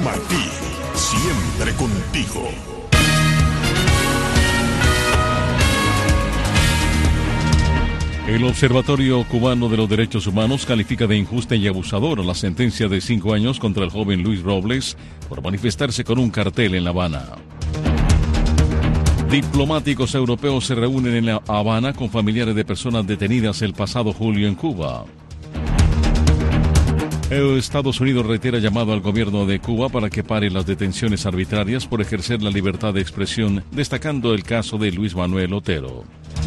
Martí, siempre contigo. El Observatorio Cubano de los Derechos Humanos califica de injusta y abusadora la sentencia de 5 años contra el joven Luis Robles por manifestarse con un cartel en La Habana. Diplomáticos europeos se reúnen en La Habana con familiares de personas detenidas el pasado julio en Cuba. Estados Unidos reitera llamado al gobierno de Cuba para que pare las detenciones arbitrarias por ejercer la libertad de expresión, destacando el caso de Luis Manuel Otero.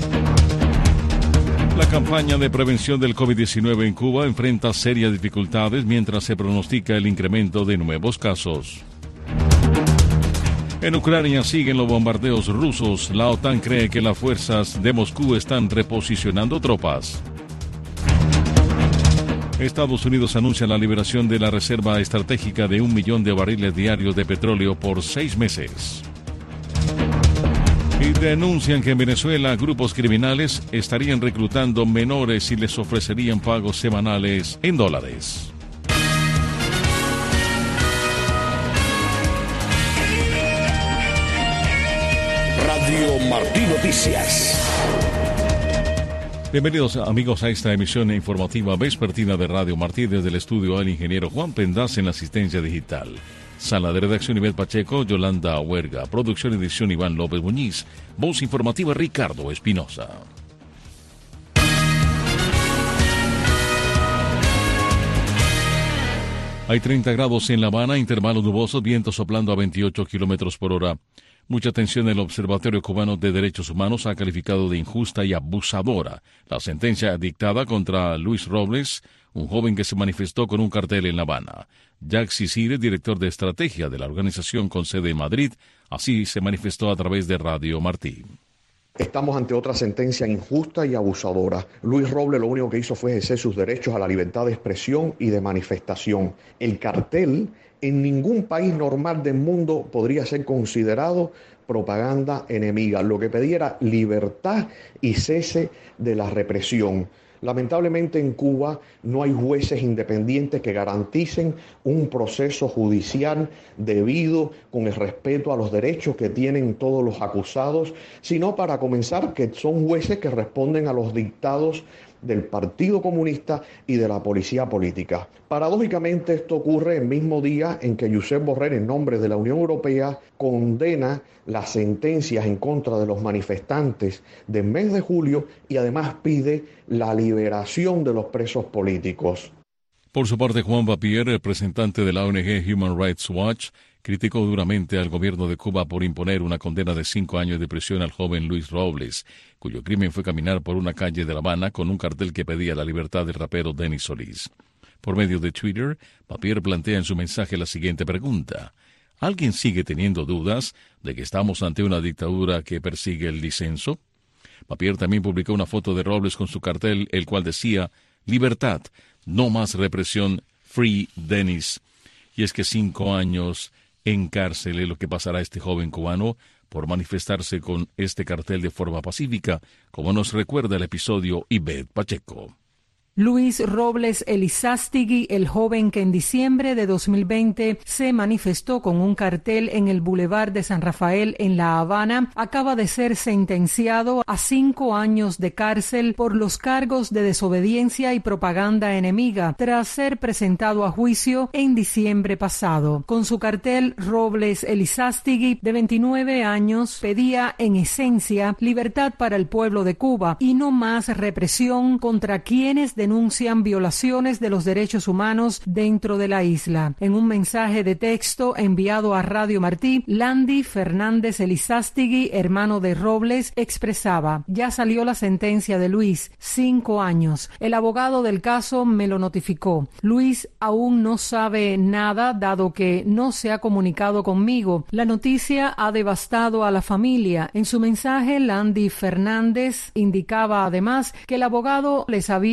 La campaña de prevención del COVID-19 en Cuba enfrenta serias dificultades mientras se pronostica el incremento de nuevos casos. En Ucrania siguen los bombardeos rusos. La OTAN cree que las fuerzas de Moscú están reposicionando tropas. Estados Unidos anuncia la liberación de la reserva estratégica de 1 millón de barriles diarios de petróleo por 6 meses. Y denuncian que en Venezuela grupos criminales estarían reclutando menores y les ofrecerían pagos semanales en dólares. Radio Martí Noticias. Bienvenidos amigos a esta emisión informativa vespertina de Radio Martí desde el estudio del ingeniero Juan Pendaz en la asistencia digital. Sala de redacción Ivette Pacheco, Yolanda Huerga, producción y edición Iván López Muñiz, voz informativa Ricardo Espinosa. Hay 30 grados en La Habana, intervalos nubosos, viento soplando a 28 kilómetros por hora. Mucha atención. El Observatorio Cubano de Derechos Humanos ha calificado de injusta y abusadora la sentencia dictada contra Luis Robles, un joven que se manifestó con un cartel en La Habana. Jacques Sisire, director de estrategia de la organización con sede en Madrid, así se manifestó a través de Radio Martí. Estamos ante otra sentencia injusta y abusadora. Luis Robles lo único que hizo fue ejercer sus derechos a la libertad de expresión y de manifestación. El cartel en ningún país normal del mundo podría ser considerado propaganda enemiga. Lo que pedía era libertad y cese de la represión. Lamentablemente en Cuba no hay jueces independientes que garanticen un proceso judicial debido con el respeto a los derechos que tienen todos los acusados, sino para comenzar que son jueces que responden a los dictados del Partido Comunista y de la policía política. Paradójicamente esto ocurre el mismo día en que Josep Borrell, en nombre de la Unión Europea, condena las sentencias en contra de los manifestantes del mes de julio y además pide la liberación de los presos políticos. Por su parte, Juan Papier, representante de la ONG Human Rights Watch, criticó duramente al gobierno de Cuba por imponer una condena de 5 años de prisión al joven Luis Robles, cuyo crimen fue caminar por una calle de La Habana con un cartel que pedía la libertad del rapero Denis Solís. Por medio de Twitter, Papier plantea en su mensaje la siguiente pregunta: ¿alguien sigue teniendo dudas de que estamos ante una dictadura que persigue el disenso? Papier también publicó una foto de Robles con su cartel, el cual decía: libertad, no más represión, free Denis. Y es que 5 años en cárcel es lo que pasará a este joven cubano por manifestarse con este cartel de forma pacífica, como nos recuerda el episodio Ivette Pacheco. Luis Robles Elizástegui, el joven que en diciembre de 2020 se manifestó con un cartel en el Boulevard de San Rafael en La Habana, acaba de ser sentenciado a 5 años de cárcel por los cargos de desobediencia y propaganda enemiga, tras ser presentado a juicio en diciembre pasado. Con su cartel, Robles Elizástegui, de 29 años, pedía en esencia libertad para el pueblo de Cuba y no más represión contra quienes denuncian violaciones de los derechos humanos dentro de la isla. En un mensaje de texto enviado a Radio Martí, Landy Fernández Elizástegui, hermano de Robles, expresaba: ya salió la sentencia de Luis, 5 años. El abogado del caso me lo notificó. Luis aún no sabe nada, dado que no se ha comunicado conmigo. La noticia ha devastado a la familia. En su mensaje, Landy Fernández indicaba además que el abogado les había aconsejado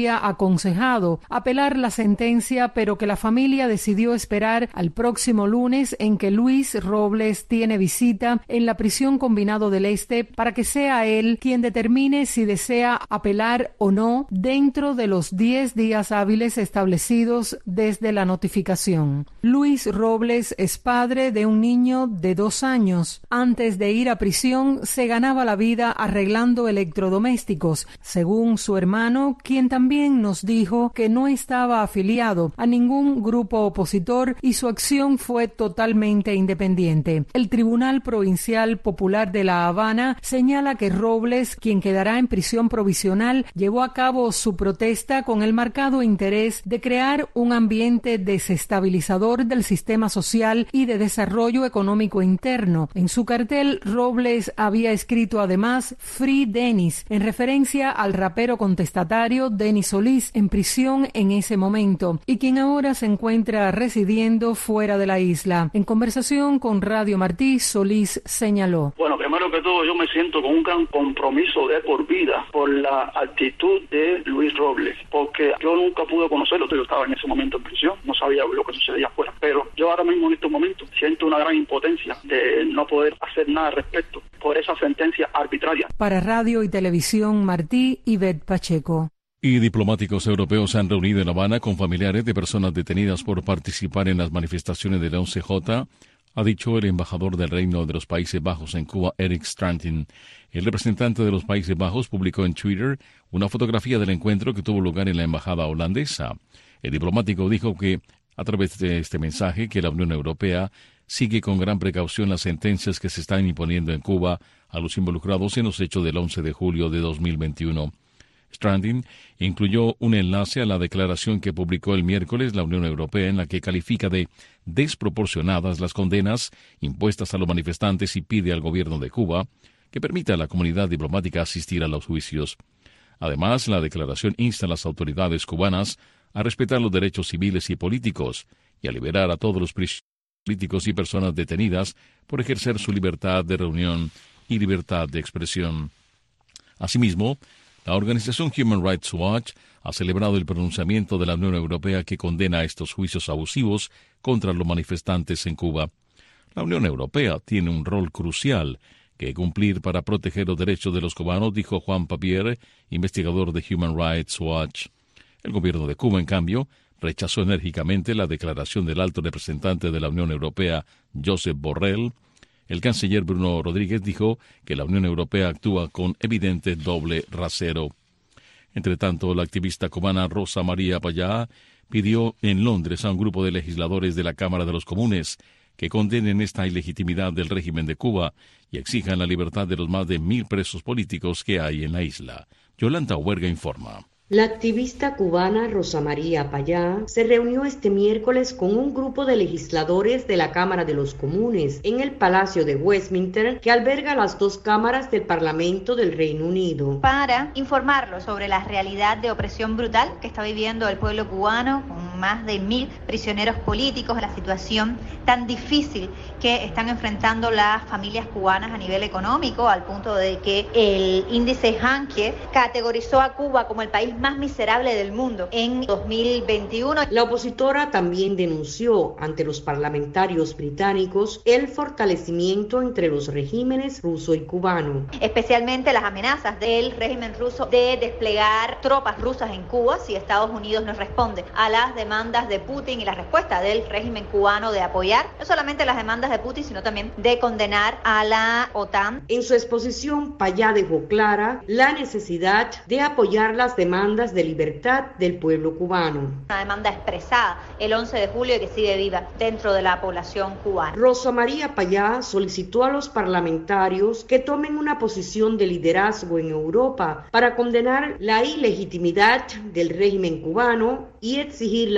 aconsejado apelar la sentencia, pero que la familia decidió esperar al próximo lunes en que Luis Robles tiene visita en la prisión Combinado del Este para que sea él quien determine si desea apelar o no dentro de los 10 días hábiles establecidos desde la notificación. Luis Robles es padre de un niño de 2 años. Antes de ir a prisión se ganaba la vida arreglando electrodomésticos, según su hermano, quien también nos dijo que no estaba afiliado a ningún grupo opositor y su acción fue totalmente independiente. El Tribunal Provincial Popular de La Habana señala que Robles, quien quedará en prisión provisional, llevó a cabo su protesta con el marcado interés de crear un ambiente desestabilizador del sistema social y de desarrollo económico interno. En su cartel, Robles había escrito además Free Dennis, en referencia al rapero contestatario Denis Solís, en prisión en ese momento, y quien ahora se encuentra residiendo fuera de la isla. En conversación con Radio Martí, Solís señaló: Bueno, primero que todo, yo me siento con un gran compromiso de por vida por la actitud de Luis Robles, porque yo nunca pude conocerlo, yo estaba en ese momento en prisión, no sabía lo que sucedía afuera, pero yo ahora mismo en estos momentos siento una gran impotencia de no poder hacer nada al respecto por esa sentencia arbitraria. Para Radio y Televisión Martí, Ivette Pacheco. Y diplomáticos europeos se han reunido en La Habana con familiares de personas detenidas por participar en las manifestaciones del 11J, ha dicho el embajador del Reino de los Países Bajos en Cuba, Erik Strantin. El representante de los Países Bajos publicó en Twitter una fotografía del encuentro que tuvo lugar en la embajada holandesa. El diplomático dijo que, a través de este mensaje, que la Unión Europea sigue con gran precaución las sentencias que se están imponiendo en Cuba a los involucrados en los hechos del 11 de julio de 2021. Stranding incluyó un enlace a la declaración que publicó el miércoles la Unión Europea en la que califica de desproporcionadas las condenas impuestas a los manifestantes y pide al gobierno de Cuba que permita a la comunidad diplomática asistir a los juicios. Además, la declaración insta a las autoridades cubanas a respetar los derechos civiles y políticos y a liberar a todos los prisioneros políticos y personas detenidas por ejercer su libertad de reunión y libertad de expresión. Asimismo, la organización Human Rights Watch ha celebrado el pronunciamiento de la Unión Europea que condena estos juicios abusivos contra los manifestantes en Cuba. La Unión Europea tiene un rol crucial que cumplir para proteger los derechos de los cubanos, dijo Juan Papier, investigador de Human Rights Watch. El gobierno de Cuba, en cambio, rechazó enérgicamente la declaración del alto representante de la Unión Europea, Josep Borrell. El canciller Bruno Rodríguez dijo que la Unión Europea actúa con evidente doble rasero. Entre tanto, la activista cubana Rosa María Payá pidió en Londres a un grupo de legisladores de la Cámara de los Comunes que condenen esta ilegitimidad del régimen de Cuba y exijan la libertad de los más de 1,000 presos políticos que hay en la isla. Yolanda Huerga informa. La activista cubana Rosa María Payá se reunió este miércoles con un grupo de legisladores de la Cámara de los Comunes en el Palacio de Westminster, que alberga las 2 cámaras del Parlamento del Reino Unido, para informarlos sobre la realidad de opresión brutal que está viviendo el pueblo cubano, con más de 1,000 prisioneros políticos, la situación tan difícil que están enfrentando las familias cubanas a nivel económico, al punto de que el índice Hanke categorizó a Cuba como el país más miserable del mundo en 2021. La opositora también denunció ante los parlamentarios británicos el fortalecimiento entre los regímenes ruso y cubano, especialmente las amenazas del régimen ruso de desplegar tropas rusas en Cuba si Estados Unidos no responde a las demandas de Putin y la respuesta del régimen cubano de apoyar no solamente las demandas de Putin, sino también de condenar a la OTAN. En su exposición, Payá dejó clara la necesidad de apoyar las demandas de libertad del pueblo cubano. Una demanda expresada el 11 de julio y que sigue viva dentro de la población cubana. Rosa María Payá solicitó a los parlamentarios que tomen una posición de liderazgo en Europa para condenar la ilegitimidad del régimen cubano y exigir la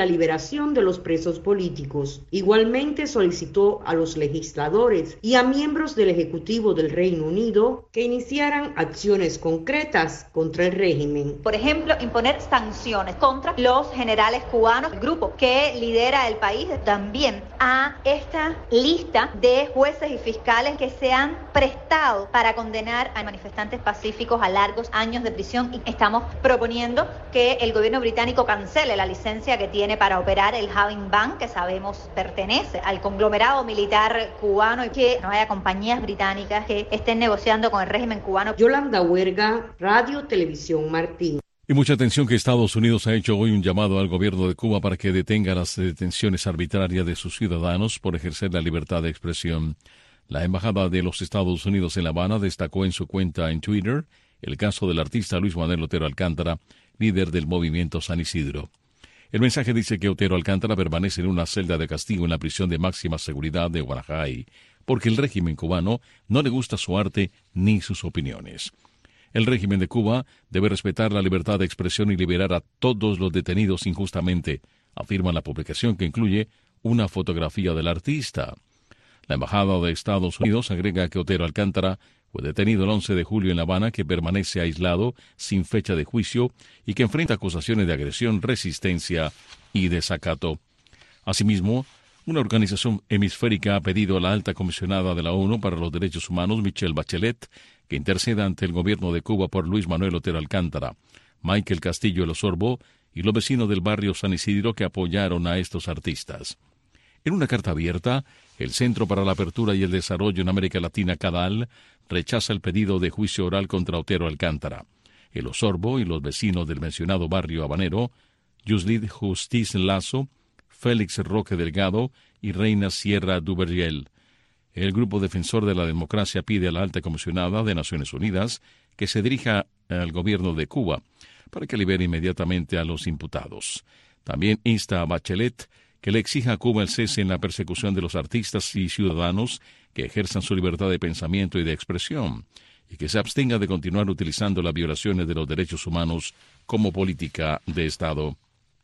la liberación de los presos políticos. Igualmente solicitó a los legisladores y a miembros del Ejecutivo del Reino Unido que iniciaran acciones concretas contra el régimen. Por ejemplo, imponer sanciones contra los generales cubanos, el grupo que lidera el país, también a esta lista de jueces y fiscales que se han prestado para condenar a manifestantes pacíficos a largos años de prisión, y estamos proponiendo que el gobierno británico cancele la licencia que tiene para operar el Having Bank, que sabemos pertenece al conglomerado militar cubano, y que no haya compañías británicas que estén negociando con el régimen cubano. Yolanda Huerga, Radio Televisión Martín. Y mucha atención que Estados Unidos ha hecho hoy un llamado al gobierno de Cuba para que detenga las detenciones arbitrarias de sus ciudadanos por ejercer la libertad de expresión. La Embajada de los Estados Unidos en La Habana destacó en su cuenta en Twitter el caso del artista Luis Manuel Otero Alcántara, líder del movimiento San Isidro. El mensaje dice que Otero Alcántara permanece en una celda de castigo en la prisión de máxima seguridad de Guanajay, porque el régimen cubano no le gusta su arte ni sus opiniones. El régimen de Cuba debe respetar la libertad de expresión y liberar a todos los detenidos injustamente, afirma la publicación, que incluye una fotografía del artista. La Embajada de Estados Unidos agrega que Otero Alcántara fue detenido el 11 de julio en La Habana, que permanece aislado, sin fecha de juicio, y que enfrenta acusaciones de agresión, resistencia y desacato. Asimismo, una organización hemisférica ha pedido a la alta comisionada de la ONU para los Derechos Humanos, Michelle Bachelet, que interceda ante el gobierno de Cuba por Luis Manuel Otero Alcántara, Michael Castillo El Osorbo y los vecinos del barrio San Isidro que apoyaron a estos artistas. En una carta abierta, el Centro para la Apertura y el Desarrollo en América Latina, CADAL, rechaza el pedido de juicio oral contra Otero Alcántara. El Osorbo y los vecinos del mencionado barrio habanero, Yuslid Justiz Lazo, Félix Roque Delgado y Reina Sierra Duvergel. El Grupo Defensor de la Democracia pide a la alta comisionada de Naciones Unidas que se dirija al gobierno de Cuba para que libere inmediatamente a los imputados. También insta a Bachelet que le exija a Cuba el cese en la persecución de los artistas y ciudadanos que ejerzan su libertad de pensamiento y de expresión, y que se abstenga de continuar utilizando las violaciones de los derechos humanos como política de Estado.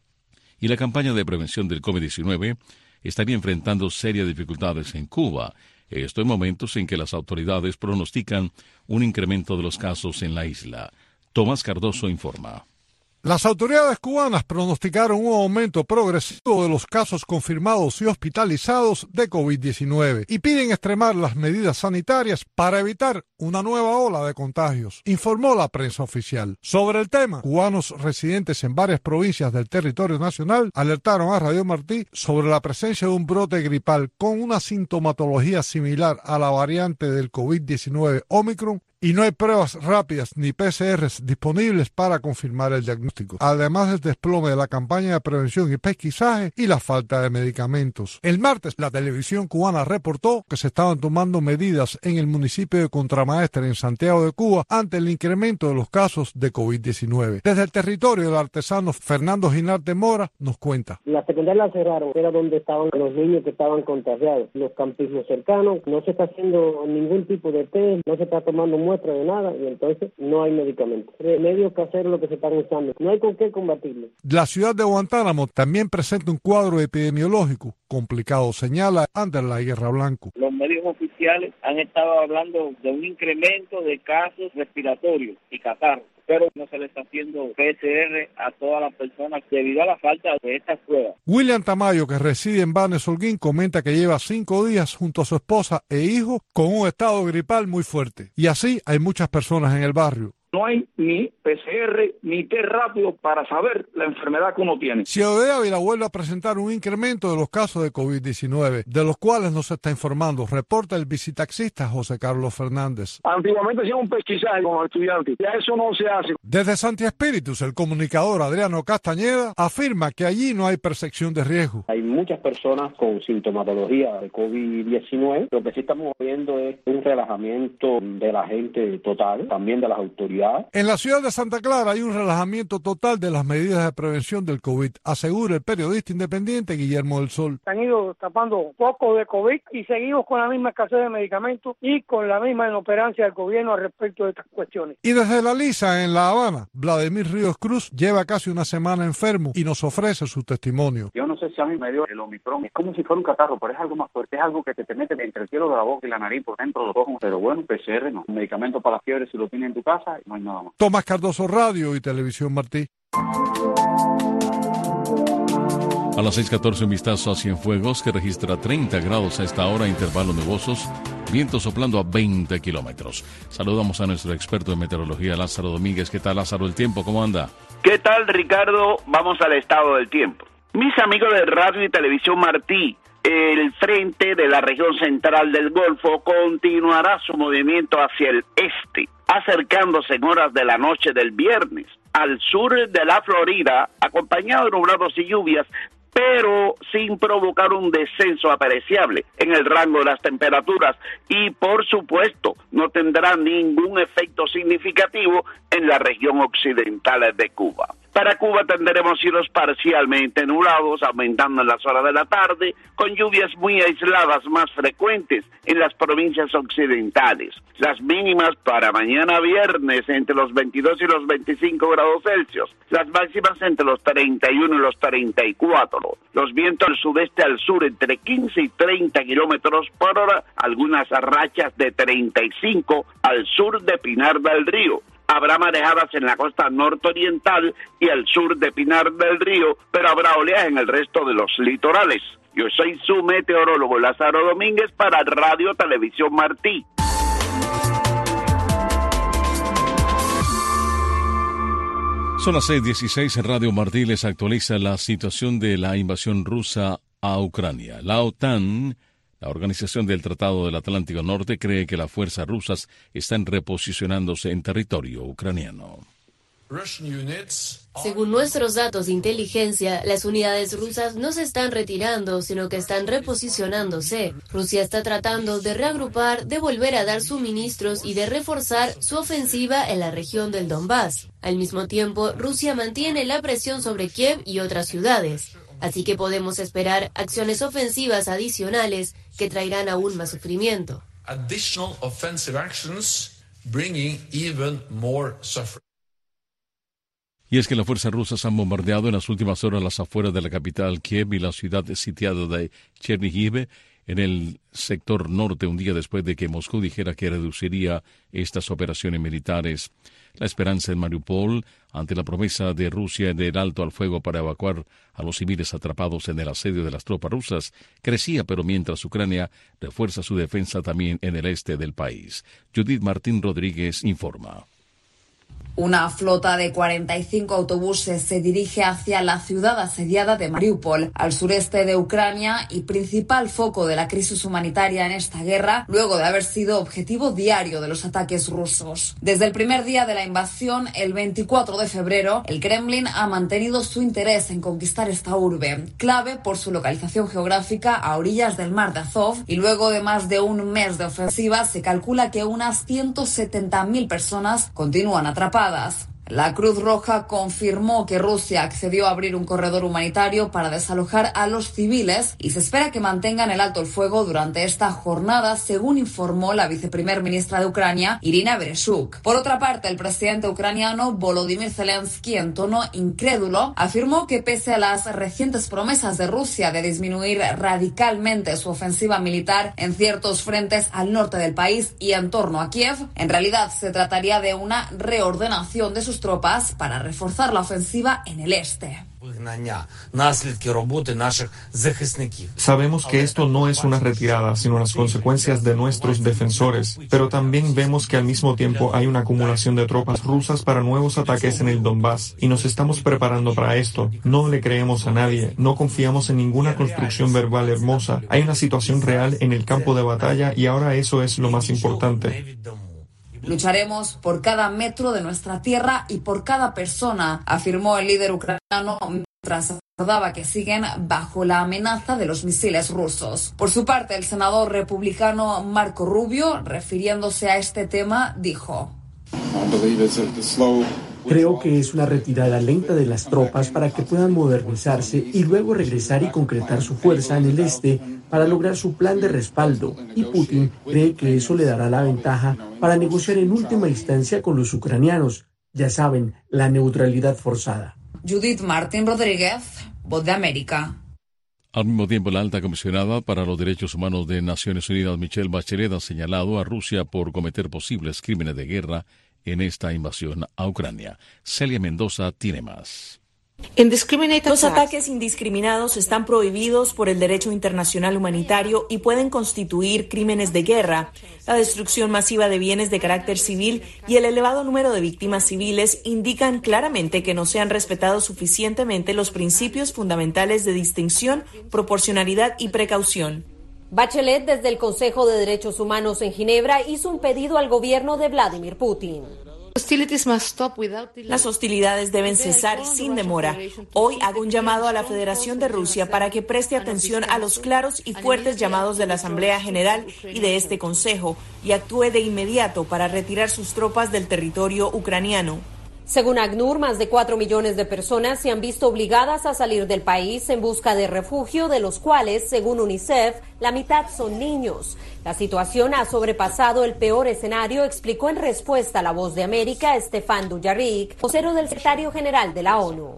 Y la campaña de prevención del COVID-19 estaría enfrentando serias dificultades en Cuba, esto en momentos en que las autoridades pronostican un incremento de los casos en la isla. Tomás Cardoso informa. Las autoridades cubanas pronosticaron un aumento progresivo de los casos confirmados y hospitalizados de COVID-19 y piden extremar las medidas sanitarias para evitar una nueva ola de contagios, informó la prensa oficial. Sobre el tema, cubanos residentes en varias provincias del territorio nacional alertaron a Radio Martí sobre la presencia de un brote gripal con una sintomatología similar a la variante del COVID-19 Omicron, y no hay pruebas rápidas ni PCRs disponibles para confirmar el diagnóstico, además del desplome de la campaña de prevención y pesquisaje y la falta de medicamentos. El martes, la televisión cubana reportó que se estaban tomando medidas en el municipio de Contramaestre, en Santiago de Cuba, ante el incremento de los casos de COVID-19. Desde el territorio, el artesano Fernando Ginarte Mora nos cuenta. La secundaria la cerraron, era donde estaban los niños que estaban contagiados. Los campismos cercanos, no se está haciendo ningún tipo de test, no se está tomando muestra de nada, y entonces no hay medicamentos. Remedios caseros lo que se están usando. No hay con qué combatirlo. La ciudad de Guantánamo también presenta un cuadro epidemiológico complicado, señala Anderlay Guerra Blanco. Los medios oficiales han estado hablando de un incremento de casos respiratorios y catarros, pero no se le está haciendo PCR a todas las personas debido a la falta de estas pruebas. William Tamayo, que reside en Banes Holguín, comenta que lleva 5 días junto a su esposa e hijo con un estado gripal muy fuerte. Y así hay muchas personas en el barrio. No hay ni PCR ni test rápido para saber la enfermedad que uno tiene. Ciudad de Ávila vuelve a presentar un incremento de los casos de COVID-19, de los cuales nos está informando, reporta el visitaxista José Carlos Fernández. Antiguamente hacían un pesquisaje con los estudiantes, ya eso no se hace. Desde Santi Espíritus, el comunicador Adriano Castañeda afirma que allí no hay percepción de riesgo. Hay muchas personas con sintomatología de COVID-19, lo que sí estamos viendo es un relajamiento de la gente total, también de las autoridades seguridad. En la ciudad de Santa Clara hay un relajamiento total de las medidas de prevención del COVID, asegura el periodista independiente Guillermo del Sol. Han ido tapando focos de COVID y seguimos con la misma escasez de medicamentos y con la misma inoperancia del gobierno al respecto de estas cuestiones. Y desde la Lisa, en La Habana, Vladimir Ríos Cruz lleva casi una semana enfermo y nos ofrece su testimonio. Yo no sé si a mí me dio el Omicron, es como si fuera un catarro, pero es algo más fuerte, es algo que te mete entre el cielo de la boca y la nariz por dentro de los ojos. Pero bueno, PCR no. Un medicamento para la fiebre, si lo tienes en tu casa, no hay nada más. Tomás Cardoso, Radio y Televisión Martí. A las 6:14, un vistazo a Cienfuegos, que registra 30 grados a esta hora, intervalos nubosos, viento soplando a 20 kilómetros. Saludamos a nuestro experto en meteorología, Lázaro Domínguez. ¿Qué tal, Lázaro, el tiempo? ¿Cómo anda? ¿Qué tal, Ricardo? Vamos al estado del tiempo. Mis amigos de Radio y Televisión Martí, el frente de la región central del Golfo continuará su movimiento hacia el este, acercándose en horas de la noche del viernes al sur de la Florida, acompañado de nublados y lluvias, pero sin provocar un descenso apreciable en el rango de las temperaturas y, por supuesto, no tendrá ningún efecto significativo en la región occidental de Cuba. Para Cuba tendremos cielos parcialmente nublados, aumentando en las horas de la tarde, con lluvias muy aisladas más frecuentes en las provincias occidentales. Las mínimas para mañana viernes entre los 22 y los 25 grados Celsius, las máximas entre los 31 y los 34. Los vientos del sudeste al sur entre 15 y 30 kilómetros por hora, algunas rachas de 35 al sur de Pinar del Río. Habrá marejadas en la costa nororiental y al sur de Pinar del Río, pero habrá oleaje en el resto de los litorales. Yo soy su meteorólogo Lázaro Domínguez para Radio Televisión Martí. Son las 6:16 en Radio Martí. Les actualiza la situación de la invasión rusa a Ucrania. La OTAN, la Organización del Tratado del Atlántico Norte, cree que las fuerzas rusas están reposicionándose en territorio ucraniano. Según nuestros datos de inteligencia, las unidades rusas no se están retirando, sino que están reposicionándose. Rusia está tratando de reagrupar, de volver a dar suministros y de reforzar su ofensiva en la región del Donbass. Al mismo tiempo, Rusia mantiene la presión sobre Kiev y otras ciudades. Así que podemos esperar acciones ofensivas adicionales que traerán aún más sufrimiento. Additional offensive actions bringing even more suffering. Y es que las fuerzas rusas han bombardeado en las últimas horas las afueras de la capital Kiev y la ciudad sitiada de Chernihiv en el sector norte, un día después de que Moscú dijera que reduciría estas operaciones militares. La esperanza en Mariupol, ante la promesa de Rusia del alto al fuego para evacuar a los civiles atrapados en el asedio de las tropas rusas, crecía, pero mientras Ucrania refuerza su defensa también en el este del país. Judith Martín Rodríguez informa. Una flota de 45 autobuses se dirige hacia la ciudad asediada de Mariupol, al sureste de Ucrania y principal foco de la crisis humanitaria en esta guerra, luego de haber sido objetivo diario de los ataques rusos. Desde el primer día de la invasión, el 24 de febrero, el Kremlin ha mantenido su interés en conquistar esta urbe, clave por su localización geográfica a orillas del mar de Azov, y luego de más de un mes de ofensiva, se calcula que unas 170.000 personas continúan atrapadas. La Cruz Roja confirmó que Rusia accedió a abrir un corredor humanitario para desalojar a los civiles y se espera que mantengan el alto el fuego durante esta jornada, según informó la viceprimer ministra de Ucrania, Irina Vereshchuk. Por otra parte, el presidente ucraniano Volodymyr Zelensky, en tono incrédulo, afirmó que pese a las recientes promesas de Rusia de disminuir radicalmente su ofensiva militar en ciertos frentes al norte del país y en torno a Kiev, en realidad se trataría de una reordenación de sus tropas para reforzar la ofensiva en el este. Sabemos que esto no es una retirada, sino las consecuencias de nuestros defensores, pero también vemos que al mismo tiempo hay una acumulación de tropas rusas para nuevos ataques en el Donbass, y nos estamos preparando para esto. No le creemos a nadie, no confiamos en ninguna construcción verbal hermosa. Hay una situación real en el campo de batalla y ahora eso es lo más importante. Lucharemos por cada metro de nuestra tierra y por cada persona, afirmó el líder ucraniano, mientras recordaba que siguen bajo la amenaza de los misiles rusos. Por su parte, el senador republicano Marco Rubio, refiriéndose a este tema, dijo: Creo que es una retirada lenta de las tropas para que puedan modernizarse y luego regresar y concretar su fuerza en el este para lograr su plan de respaldo, y Putin cree que eso le dará la ventaja para negociar en última instancia con los ucranianos. Ya saben, la neutralidad forzada. Judith Martín Rodríguez, Voz de América. Al mismo tiempo, la alta comisionada para los derechos humanos de Naciones Unidas, Michelle Bachelet, ha señalado a Rusia por cometer posibles crímenes de guerra en esta invasión a Ucrania. Celia Mendoza tiene más. Los ataques indiscriminados están prohibidos por el derecho internacional humanitario y pueden constituir crímenes de guerra. La destrucción masiva de bienes de carácter civil y el elevado número de víctimas civiles indican claramente que no se han respetado suficientemente los principios fundamentales de distinción, proporcionalidad y precaución. Bachelet, desde el Consejo de Derechos Humanos en Ginebra, hizo un pedido al gobierno de Vladimir Putin. Las hostilidades deben cesar sin demora. Hoy hago un llamado a la Federación de Rusia para que preste atención a los claros y fuertes llamados de la Asamblea General y de este Consejo y actúe de inmediato para retirar sus tropas del territorio ucraniano. Según ACNUR, más de 4 millones de personas se han visto obligadas a salir del país en busca de refugio, de los cuales, según UNICEF, la mitad son niños. La situación ha sobrepasado el peor escenario, explicó en respuesta a La Voz de América Stefan Dujarric, vocero del secretario general de la ONU.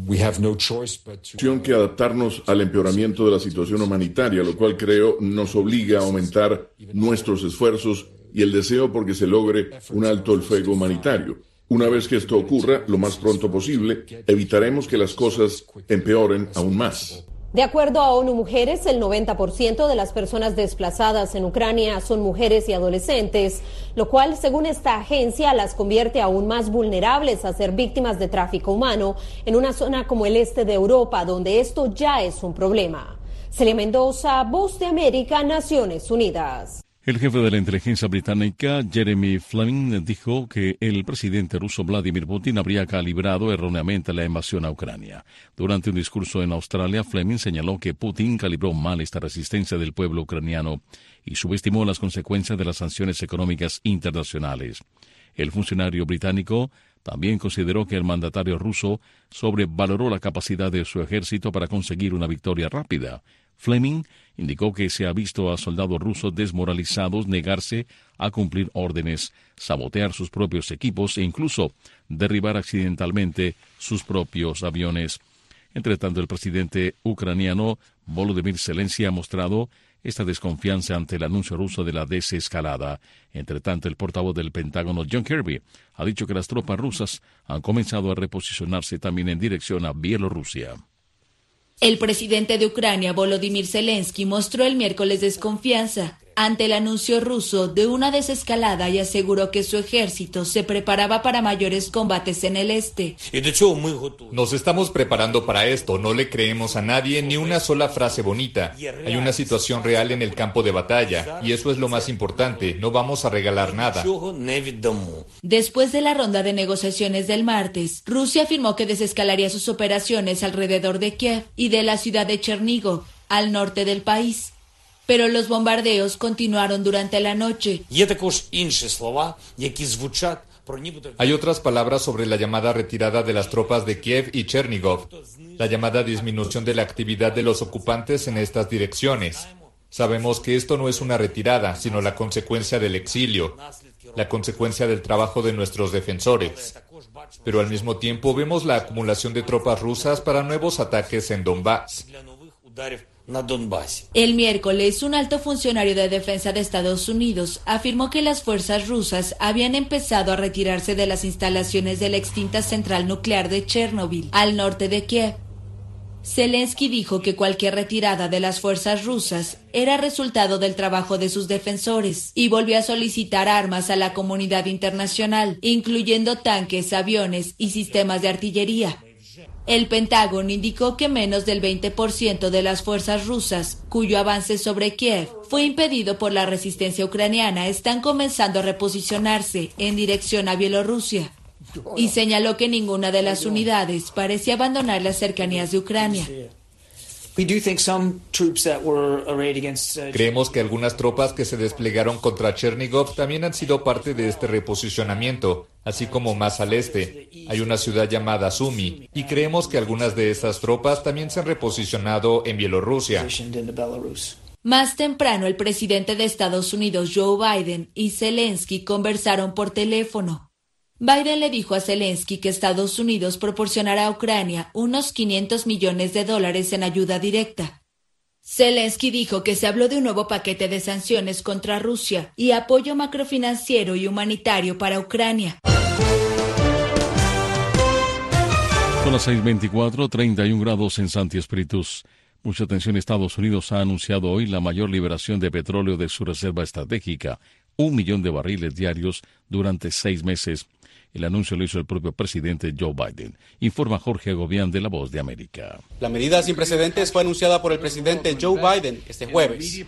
Que adaptarnos al empeoramiento de la situación humanitaria, lo cual creo nos obliga a aumentar nuestros esfuerzos y el deseo por que se logre un alto el fuego humanitario. Una vez que esto ocurra, lo más pronto posible, evitaremos que las cosas empeoren aún más. De acuerdo a ONU Mujeres, el 90% de las personas desplazadas en Ucrania son mujeres y adolescentes, lo cual, según esta agencia, las convierte aún más vulnerables a ser víctimas de tráfico humano en una zona como el este de Europa, donde esto ya es un problema. Celia Mendoza, Voz de América, Naciones Unidas. El jefe de la inteligencia británica, Jeremy Fleming, dijo que el presidente ruso Vladimir Putin habría calibrado erróneamente la invasión a Ucrania. Durante un discurso en Australia, Fleming señaló que Putin calibró mal esta resistencia del pueblo ucraniano y subestimó las consecuencias de las sanciones económicas internacionales. El funcionario británico también consideró que el mandatario ruso sobrevaloró la capacidad de su ejército para conseguir una victoria rápida. Fleming indicó que se ha visto a soldados rusos desmoralizados negarse a cumplir órdenes, sabotear sus propios equipos e incluso derribar accidentalmente sus propios aviones. Entre tanto, el presidente ucraniano Volodymyr Zelensky ha mostrado esta desconfianza ante el anuncio ruso de la desescalada. Entre tanto, el portavoz del Pentágono, John Kirby, ha dicho que las tropas rusas han comenzado a reposicionarse también en dirección a Bielorrusia. El presidente de Ucrania, Volodymyr Zelensky, mostró el miércoles desconfianza ante el anuncio ruso de una desescalada y aseguró que su ejército se preparaba para mayores combates en el este. Nos estamos preparando para esto, no le creemos a nadie ni una sola frase bonita. Hay una situación real en el campo de batalla y eso es lo más importante, no vamos a regalar nada. Después de la ronda de negociaciones del martes, Rusia afirmó que desescalaría sus operaciones alrededor de Kiev y de la ciudad de Chernigov, al norte del país. Pero los bombardeos continuaron durante la noche. Hay otras palabras sobre la llamada retirada de las tropas de Kiev y Chernigov, la llamada disminución de la actividad de los ocupantes en estas direcciones. Sabemos que esto no es una retirada, sino la consecuencia del exilio, la consecuencia del trabajo de nuestros defensores. Pero al mismo tiempo vemos la acumulación de tropas rusas para nuevos ataques en Donbass. El miércoles, un alto funcionario de defensa de Estados Unidos afirmó que las fuerzas rusas habían empezado a retirarse de las instalaciones de la extinta central nuclear de Chernobyl, al norte de Kiev. Zelensky dijo que cualquier retirada de las fuerzas rusas era resultado del trabajo de sus defensores y volvió a solicitar armas a la comunidad internacional, incluyendo tanques, aviones y sistemas de artillería. El Pentágono indicó que menos del 20% de las fuerzas rusas, cuyo avance sobre Kiev fue impedido por la resistencia ucraniana, están comenzando a reposicionarse en dirección a Bielorrusia. Y señaló que ninguna de las unidades parecía abandonar las cercanías de Ucrania. Creemos que algunas tropas que se desplegaron contra Chernigov también han sido parte de este reposicionamiento, así como más al este. Hay una ciudad llamada Sumy, y creemos que algunas de esas tropas también se han reposicionado en Bielorrusia. Más temprano, el presidente de Estados Unidos, Joe Biden, y Zelensky conversaron por teléfono. Biden le dijo a Zelensky que Estados Unidos proporcionará a Ucrania unos $500 millones en ayuda directa. Zelensky dijo que se habló de un nuevo paquete de sanciones contra Rusia y apoyo macrofinanciero y humanitario para Ucrania. Son las 6:24, 31 grados en Santi Espíritus. Mucha atención, Estados Unidos ha anunciado hoy la mayor liberación de petróleo de su reserva estratégica, 1 millón de barriles diarios durante 6 meses. El anuncio lo hizo el propio presidente Joe Biden. Informa Jorge Agobián de La Voz de América. La medida sin precedentes fue anunciada por el presidente Joe Biden este jueves.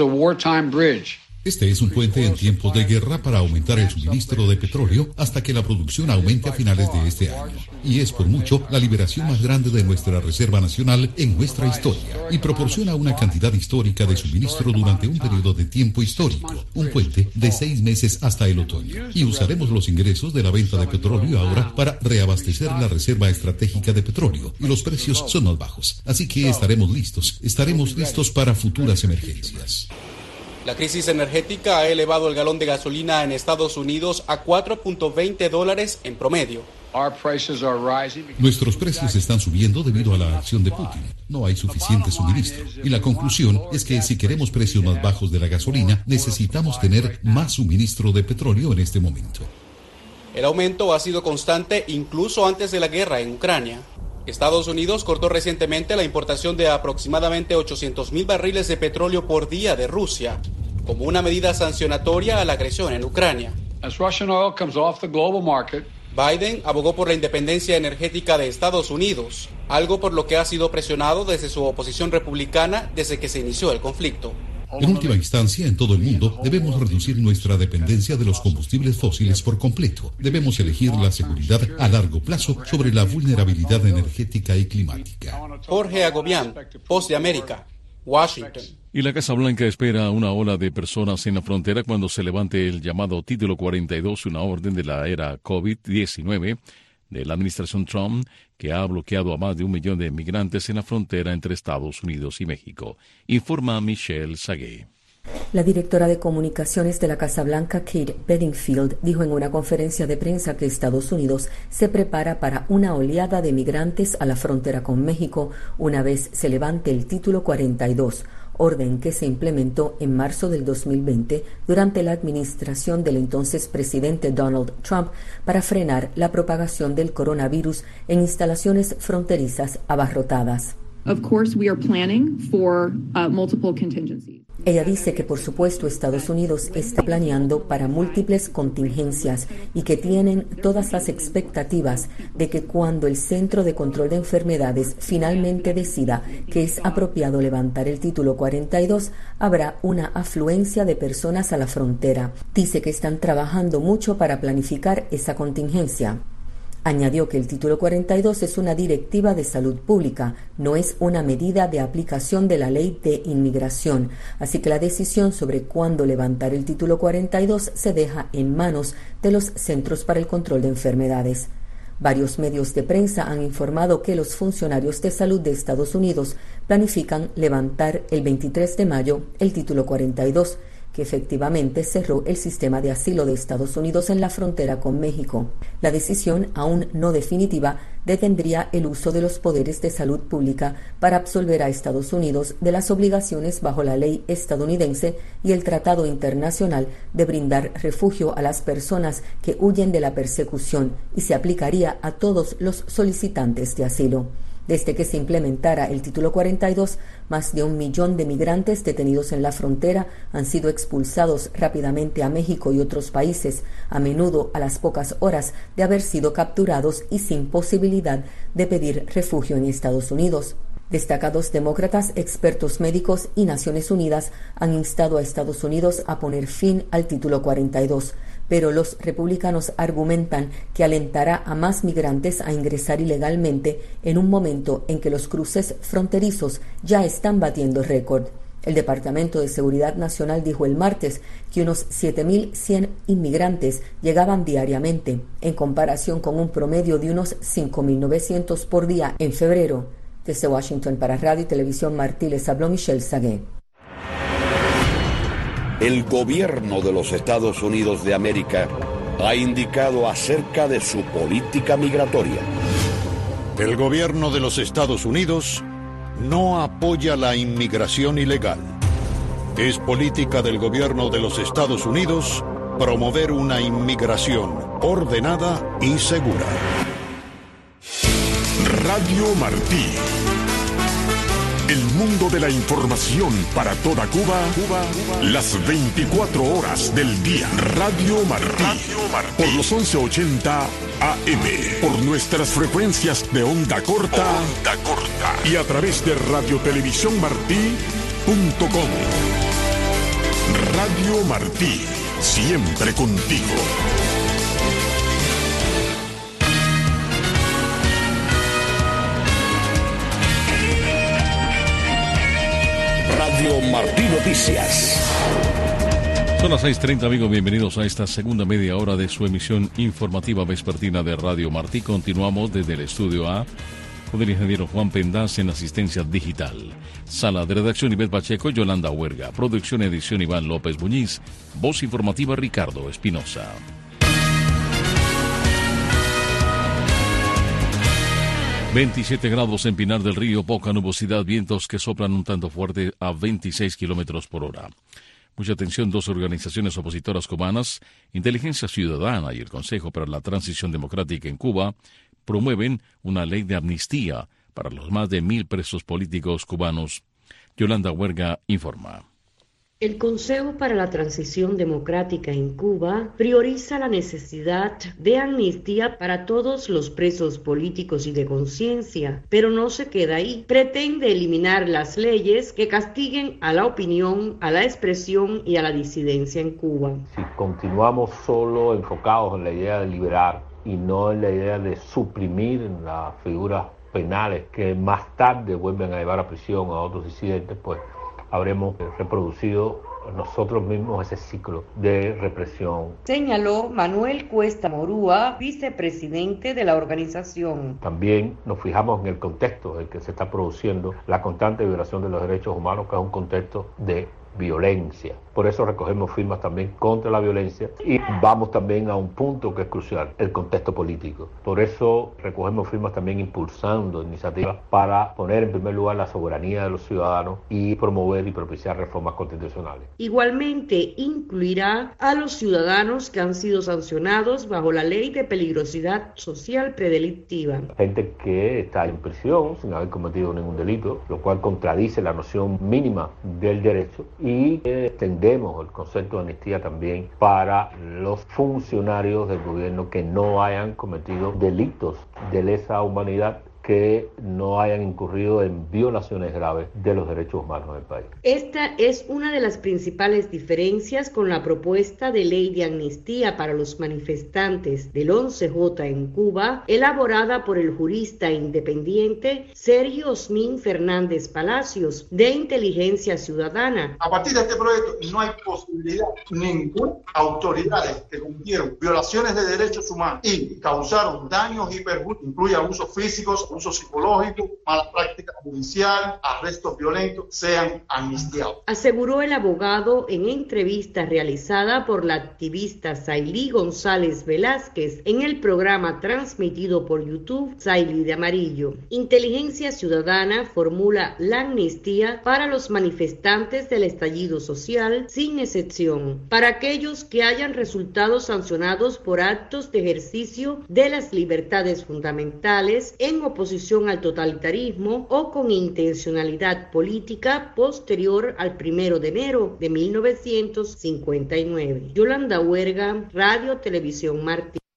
Este es un puente en tiempos de guerra para aumentar el suministro de petróleo hasta que la producción aumente a finales de este año. Y es por mucho la liberación más grande de nuestra Reserva Nacional en nuestra historia y proporciona una cantidad histórica de suministro durante un periodo de tiempo histórico, un puente de 6 meses hasta el otoño. Y usaremos los ingresos de la venta de petróleo ahora para reabastecer la Reserva Estratégica de Petróleo y los precios son más bajos. Así que estaremos listos para futuras emergencias. La crisis energética ha elevado el galón de gasolina en Estados Unidos a $4.20 en promedio. Nuestros precios están subiendo debido a la acción de Putin. No hay suficiente suministro. Y la conclusión es que si queremos precios más bajos de la gasolina, necesitamos tener más suministro de petróleo en este momento. El aumento ha sido constante incluso antes de la guerra en Ucrania. Estados Unidos cortó recientemente la importación de aproximadamente 800,000 barriles de petróleo por día de Rusia, como una medida sancionatoria a la agresión en Ucrania. Biden abogó por la independencia energética de Estados Unidos, algo por lo que ha sido presionado desde su oposición republicana desde que se inició el conflicto. En última instancia, en todo el mundo, debemos reducir nuestra dependencia de los combustibles fósiles por completo. Debemos elegir la seguridad a largo plazo sobre la vulnerabilidad energética y climática. Jorge Agobián, Voz de América, Washington. Y la Casa Blanca espera una ola de personas en la frontera cuando se levante el llamado Título 42, una orden de la era COVID-19 de la administración Trump, que ha bloqueado a más de 1 millón de migrantes en la frontera entre Estados Unidos y México. Informa Michelle Sagué. La directora de comunicaciones de la Casa Blanca, Kate Bedingfield, dijo en una conferencia de prensa que Estados Unidos se prepara para una oleada de migrantes a la frontera con México una vez se levante el Título 42, orden que se implementó en marzo del 2020 durante la administración del entonces presidente Donald Trump para frenar la propagación del coronavirus en instalaciones fronterizas abarrotadas. Of course, we are planning for multiple contingencies. Ella dice que por supuesto Estados Unidos está planeando para múltiples contingencias y que tienen todas las expectativas de que cuando el Centro de Control de Enfermedades finalmente decida que es apropiado levantar el Título 42, habrá una afluencia de personas a la frontera. Dice que están trabajando mucho para planificar esa contingencia. Añadió que el Título 42 es una directiva de salud pública, no es una medida de aplicación de la ley de inmigración, así que la decisión sobre cuándo levantar el Título 42 se deja en manos de los Centros para el Control de Enfermedades. Varios medios de prensa han informado que los funcionarios de salud de Estados Unidos planifican levantar el 23 de mayo el Título 42, que efectivamente cerró el sistema de asilo de Estados Unidos en la frontera con México. La decisión, aún no definitiva, detendría el uso de los poderes de salud pública para absolver a Estados Unidos de las obligaciones bajo la ley estadounidense y el Tratado Internacional de brindar refugio a las personas que huyen de la persecución y se aplicaría a todos los solicitantes de asilo. Desde que se implementara el Título 42, más de 1 millón de migrantes detenidos en la frontera han sido expulsados rápidamente a México y otros países, a menudo a las pocas horas de haber sido capturados y sin posibilidad de pedir refugio en Estados Unidos. Destacados demócratas, expertos médicos y Naciones Unidas han instado a Estados Unidos a poner fin al Título 42. pero los republicanos argumentan que alentará a más migrantes a ingresar ilegalmente en un momento en que los cruces fronterizos ya están batiendo récord. El Departamento de Seguridad Nacional dijo el martes que unos 7.100 inmigrantes llegaban diariamente, en comparación con un promedio de unos 5.900 por día en febrero. Desde Washington para Radio y Televisión Martí les habló Michelle Sagué. El gobierno de los Estados Unidos de América ha indicado acerca de su política migratoria. El gobierno de los Estados Unidos no apoya la inmigración ilegal. Es política del gobierno de los Estados Unidos promover una inmigración ordenada y segura. Radio Martí. El mundo de la información para toda Cuba, las 24 horas del día. Radio Martí. Por los 1180 AM. Por nuestras frecuencias de onda corta. Y a través de radiotelevisiónmartí.com. Radio Martí. Siempre contigo. Radio Martí Noticias. Son las 6:30, amigos. Bienvenidos a esta segunda media hora de su emisión informativa vespertina de Radio Martí. Continuamos desde el estudio A con el ingeniero Juan Pendaz en asistencia digital. Sala de redacción Ivette Pacheco, Yolanda Huerga. Producción y edición Iván López Muñiz. Voz informativa Ricardo Espinosa. ...27 grados en Pinar del Río, poca nubosidad, vientos que soplan un tanto fuerte a 26 kilómetros por hora. Mucha atención, dos organizaciones opositoras cubanas, Inteligencia Ciudadana y el Consejo para la Transición Democrática en Cuba, promueven una ley de amnistía para los más de 1.000 presos políticos cubanos. Yolanda Huerga informa. El Consejo para la Transición Democrática en Cuba prioriza la necesidad de amnistía para todos los presos políticos y de conciencia, pero no se queda ahí. Pretende eliminar las leyes que castiguen a la opinión, a la expresión y a la disidencia en Cuba. Si continuamos solo enfocados en la idea de liberar y no en la idea de suprimir las figuras penales que más tarde vuelven a llevar a prisión a otros disidentes, pues habremos reproducido nosotros mismos ese ciclo de represión. Señaló Manuel Cuesta Morúa, vicepresidente de la organización. También nos fijamos en el contexto en el que se está produciendo la constante violación de los derechos humanos, que es un contexto de violencia. Por eso recogemos firmas también contra la violencia y vamos también a un punto que es crucial, el contexto político. Por eso recogemos firmas también impulsando iniciativas para poner en primer lugar la soberanía de los ciudadanos y promover y propiciar reformas constitucionales. Igualmente incluirá a los ciudadanos que han sido sancionados bajo la ley de peligrosidad social predelictiva. Gente que está en prisión sin haber cometido ningún delito, lo cual contradice la noción mínima del derecho, y extendemos el concepto de amnistía también para los funcionarios del gobierno que no hayan cometido delitos de lesa humanidad, que no hayan incurrido en violaciones graves de los derechos humanos del país. Esta es una de las principales diferencias con la propuesta de ley de amnistía para los manifestantes del 11J en Cuba, elaborada por el jurista independiente Sergio Osmin Fernández Palacios, de Inteligencia Ciudadana. A partir de este proyecto no hay posibilidad ninguna autoridades que cometieron violaciones de derechos humanos y causaron daños y perjuicios, incluye abusos físicos, abuso psicológico, mala práctica judicial, arrestos violentos, sean amnistiados. Aseguró el abogado en entrevista realizada por la activista Sailí González Velázquez en el programa transmitido por YouTube Sailí de Amarillo. Inteligencia Ciudadana formula la amnistía para los manifestantes del estallido social sin excepción, para aquellos que hayan resultado sancionados por actos de ejercicio de las libertades fundamentales en oposición al totalitarismo o con intencionalidad política posterior al 1 de enero de 1959. Yolanda Huerga, Radio Televisión Martí.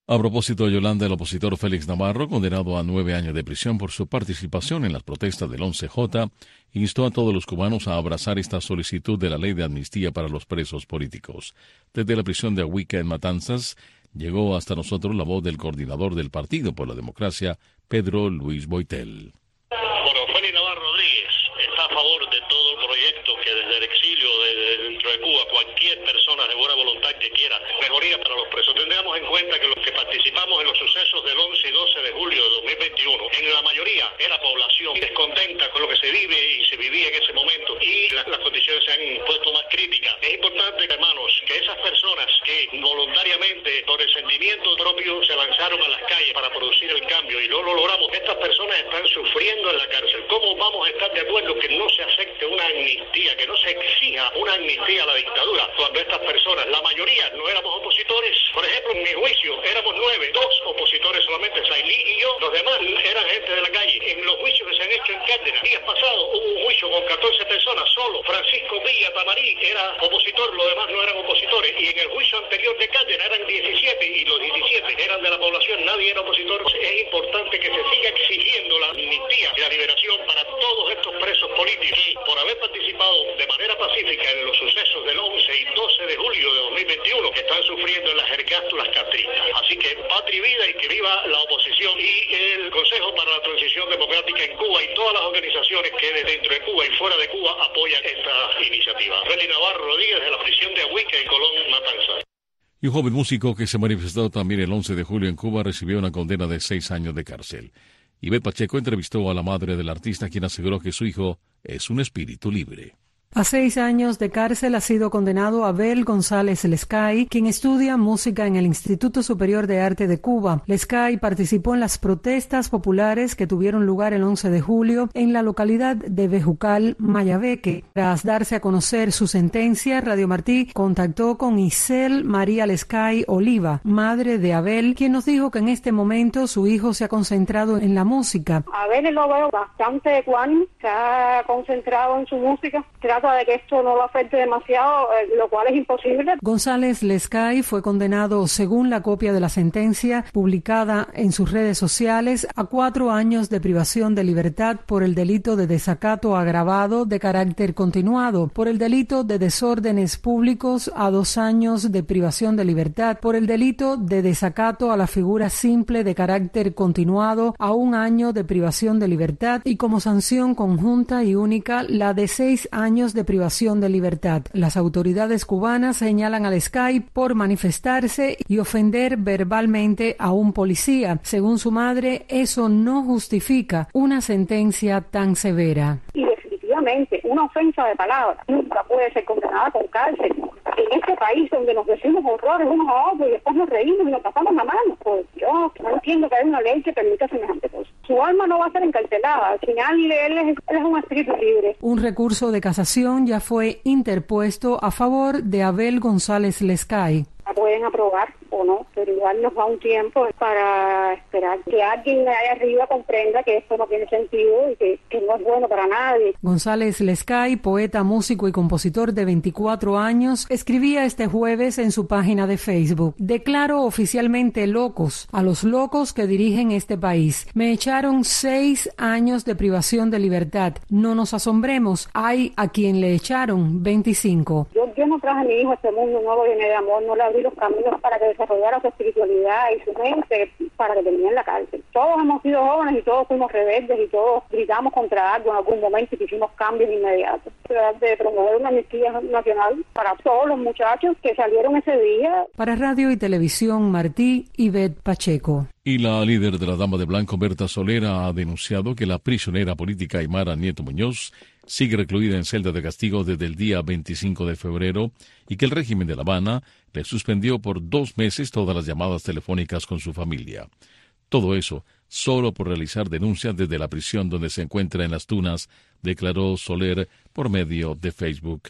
A propósito, Yolanda, el opositor Félix Navarro, condenado a 9 años de prisión por su participación en las protestas del 11J, instó a todos los cubanos a abrazar esta solicitud de la ley de amnistía para los presos políticos. Desde la prisión de Ahuica, en Matanzas, llegó hasta nosotros la voz del coordinador del Partido por la Democracia, Pedro Luis Boitel. Bueno, Félix Navarro Rodríguez está a favor de todo el proyecto que desde el exilio, desde dentro de Cuba, cualquier persona de buena voluntad que quiera mejoría para los presos. Tengamos en cuenta que los que participamos en los sucesos del 11 y 12 de julio de 2021, en la mayoría era población descontenta con lo que se vive y se vivía en ese momento, y las condiciones se han puesto más críticas. Es importante, hermanos, que esas personas que voluntariamente, por el sentimiento propio, se lanzaron a las calles para producir el cambio y no lo logramos, estas personas están sufriendo en la cárcel. ¿Cómo vamos a estar de acuerdo que no se acepte una amnistía, que no se exija una amnistía a la dictadura, cuando estas personas, la mayoría, no éramos opositores? Por ejemplo, en mi juicio éramos 9, 2 opositores solamente, Sailí y yo, los demás eran gente de la calle. En los juicios que se han hecho en Cárdenas, días pasados hubo un juicio con 14 personas, solo Francisco Villa Tamarí era opositor, los demás no eran opositores, y en el juicio anterior de Cárdenas eran 17 y los 17 eran de la población, nadie era opositor. Es importante que se siga exigiendo la amnistía y la liberación para todos estos presos políticos que, por haber participado de manera pacífica en los sucesos del 11 y 12 de julio de 2021, que están sufriendo en las jergástulas castristas. Así que patria y vida, y que viva la oposición y el Consejo para la Transición Democrática en Cuba y todas las organizaciones que dentro de Cuba y fuera de Cuba apoyan esta iniciativa. Félix Navarro Rodríguez, de la prisión de Ahuica en Colón, Matanzas. Y un joven músico que se manifestó también el 11 de julio en Cuba recibió una condena de 6 años de cárcel. Ivette Pacheco entrevistó a la madre del artista, quien aseguró que su hijo es un espíritu libre. A 6 años de cárcel ha sido condenado Abel González Lescay, quien estudia música en el Instituto Superior de Arte de Cuba. Lescay participó en las protestas populares que tuvieron lugar el 11 de julio en la localidad de Bejucal, Mayabeque. Tras darse a conocer su sentencia, Radio Martí contactó con Isel María Lescay Oliva, madre de Abel, quien nos dijo que en este momento su hijo se ha concentrado en la música. Abel lo veo bastante ecuánime, se ha concentrado en su música. De que esto no lo afecte demasiado, lo cual es imposible. González Lescay fue condenado, según la copia de la sentencia publicada en sus redes sociales, a 4 años de privación de libertad por el delito de desacato agravado de carácter continuado, por el delito de desórdenes públicos a 2 años de privación de libertad, por el delito de desacato a la figura simple de carácter continuado a 1 año de privación de libertad, y como sanción conjunta y única la de 6 años de privación de libertad. Las autoridades cubanas señalan al Lescay por manifestarse y ofender verbalmente a un policía. Según su madre, eso no justifica una sentencia tan severa. Y definitivamente, una ofensa de palabras nunca puede ser condenada con cárcel. En este país donde nos decimos horrores unos a otros y después nos reímos y nos pasamos la mano, pues yo no entiendo que haya una ley que permita semejante cosa. Su alma no va a ser encarcelada, al final él es un espíritu libre. Un recurso de casación ya fue interpuesto a favor de Abel González Lescay. Pueden aprobar o no, pero igual nos da un tiempo para esperar que alguien allá arriba comprenda que esto no tiene sentido y que no es bueno para nadie. González Lescay, poeta, músico y compositor de 24 años, escribía este jueves en su página de Facebook: declaro oficialmente locos a los locos que dirigen este país. Me echaron 6 años de privación de libertad. No nos asombremos, hay a quien le echaron 25. Yo no traje a mi hijo a este mundo, no lo llené de amor, no le abrí los caminos para que desarrollara su espiritualidad y su mente para que termine en la cárcel. Todos hemos sido jóvenes y todos fuimos rebeldes y todos gritamos contra algo en algún momento y hicimos cambios inmediatos. De promover una amnistía nacional para todos los muchachos que salieron ese día. Para Radio y Televisión Martí, Ivette Pacheco. Y la líder de la Dama de Blanco, Berta Solera, ha denunciado que la prisionera política Aymara Nieto Muñoz sigue recluida en celda de castigo desde el día 25 de febrero y que el régimen de La Habana le suspendió por 2 meses todas las llamadas telefónicas con su familia. Todo eso solo por realizar denuncias desde la prisión donde se encuentra en Las Tunas, declaró Soler por medio de Facebook.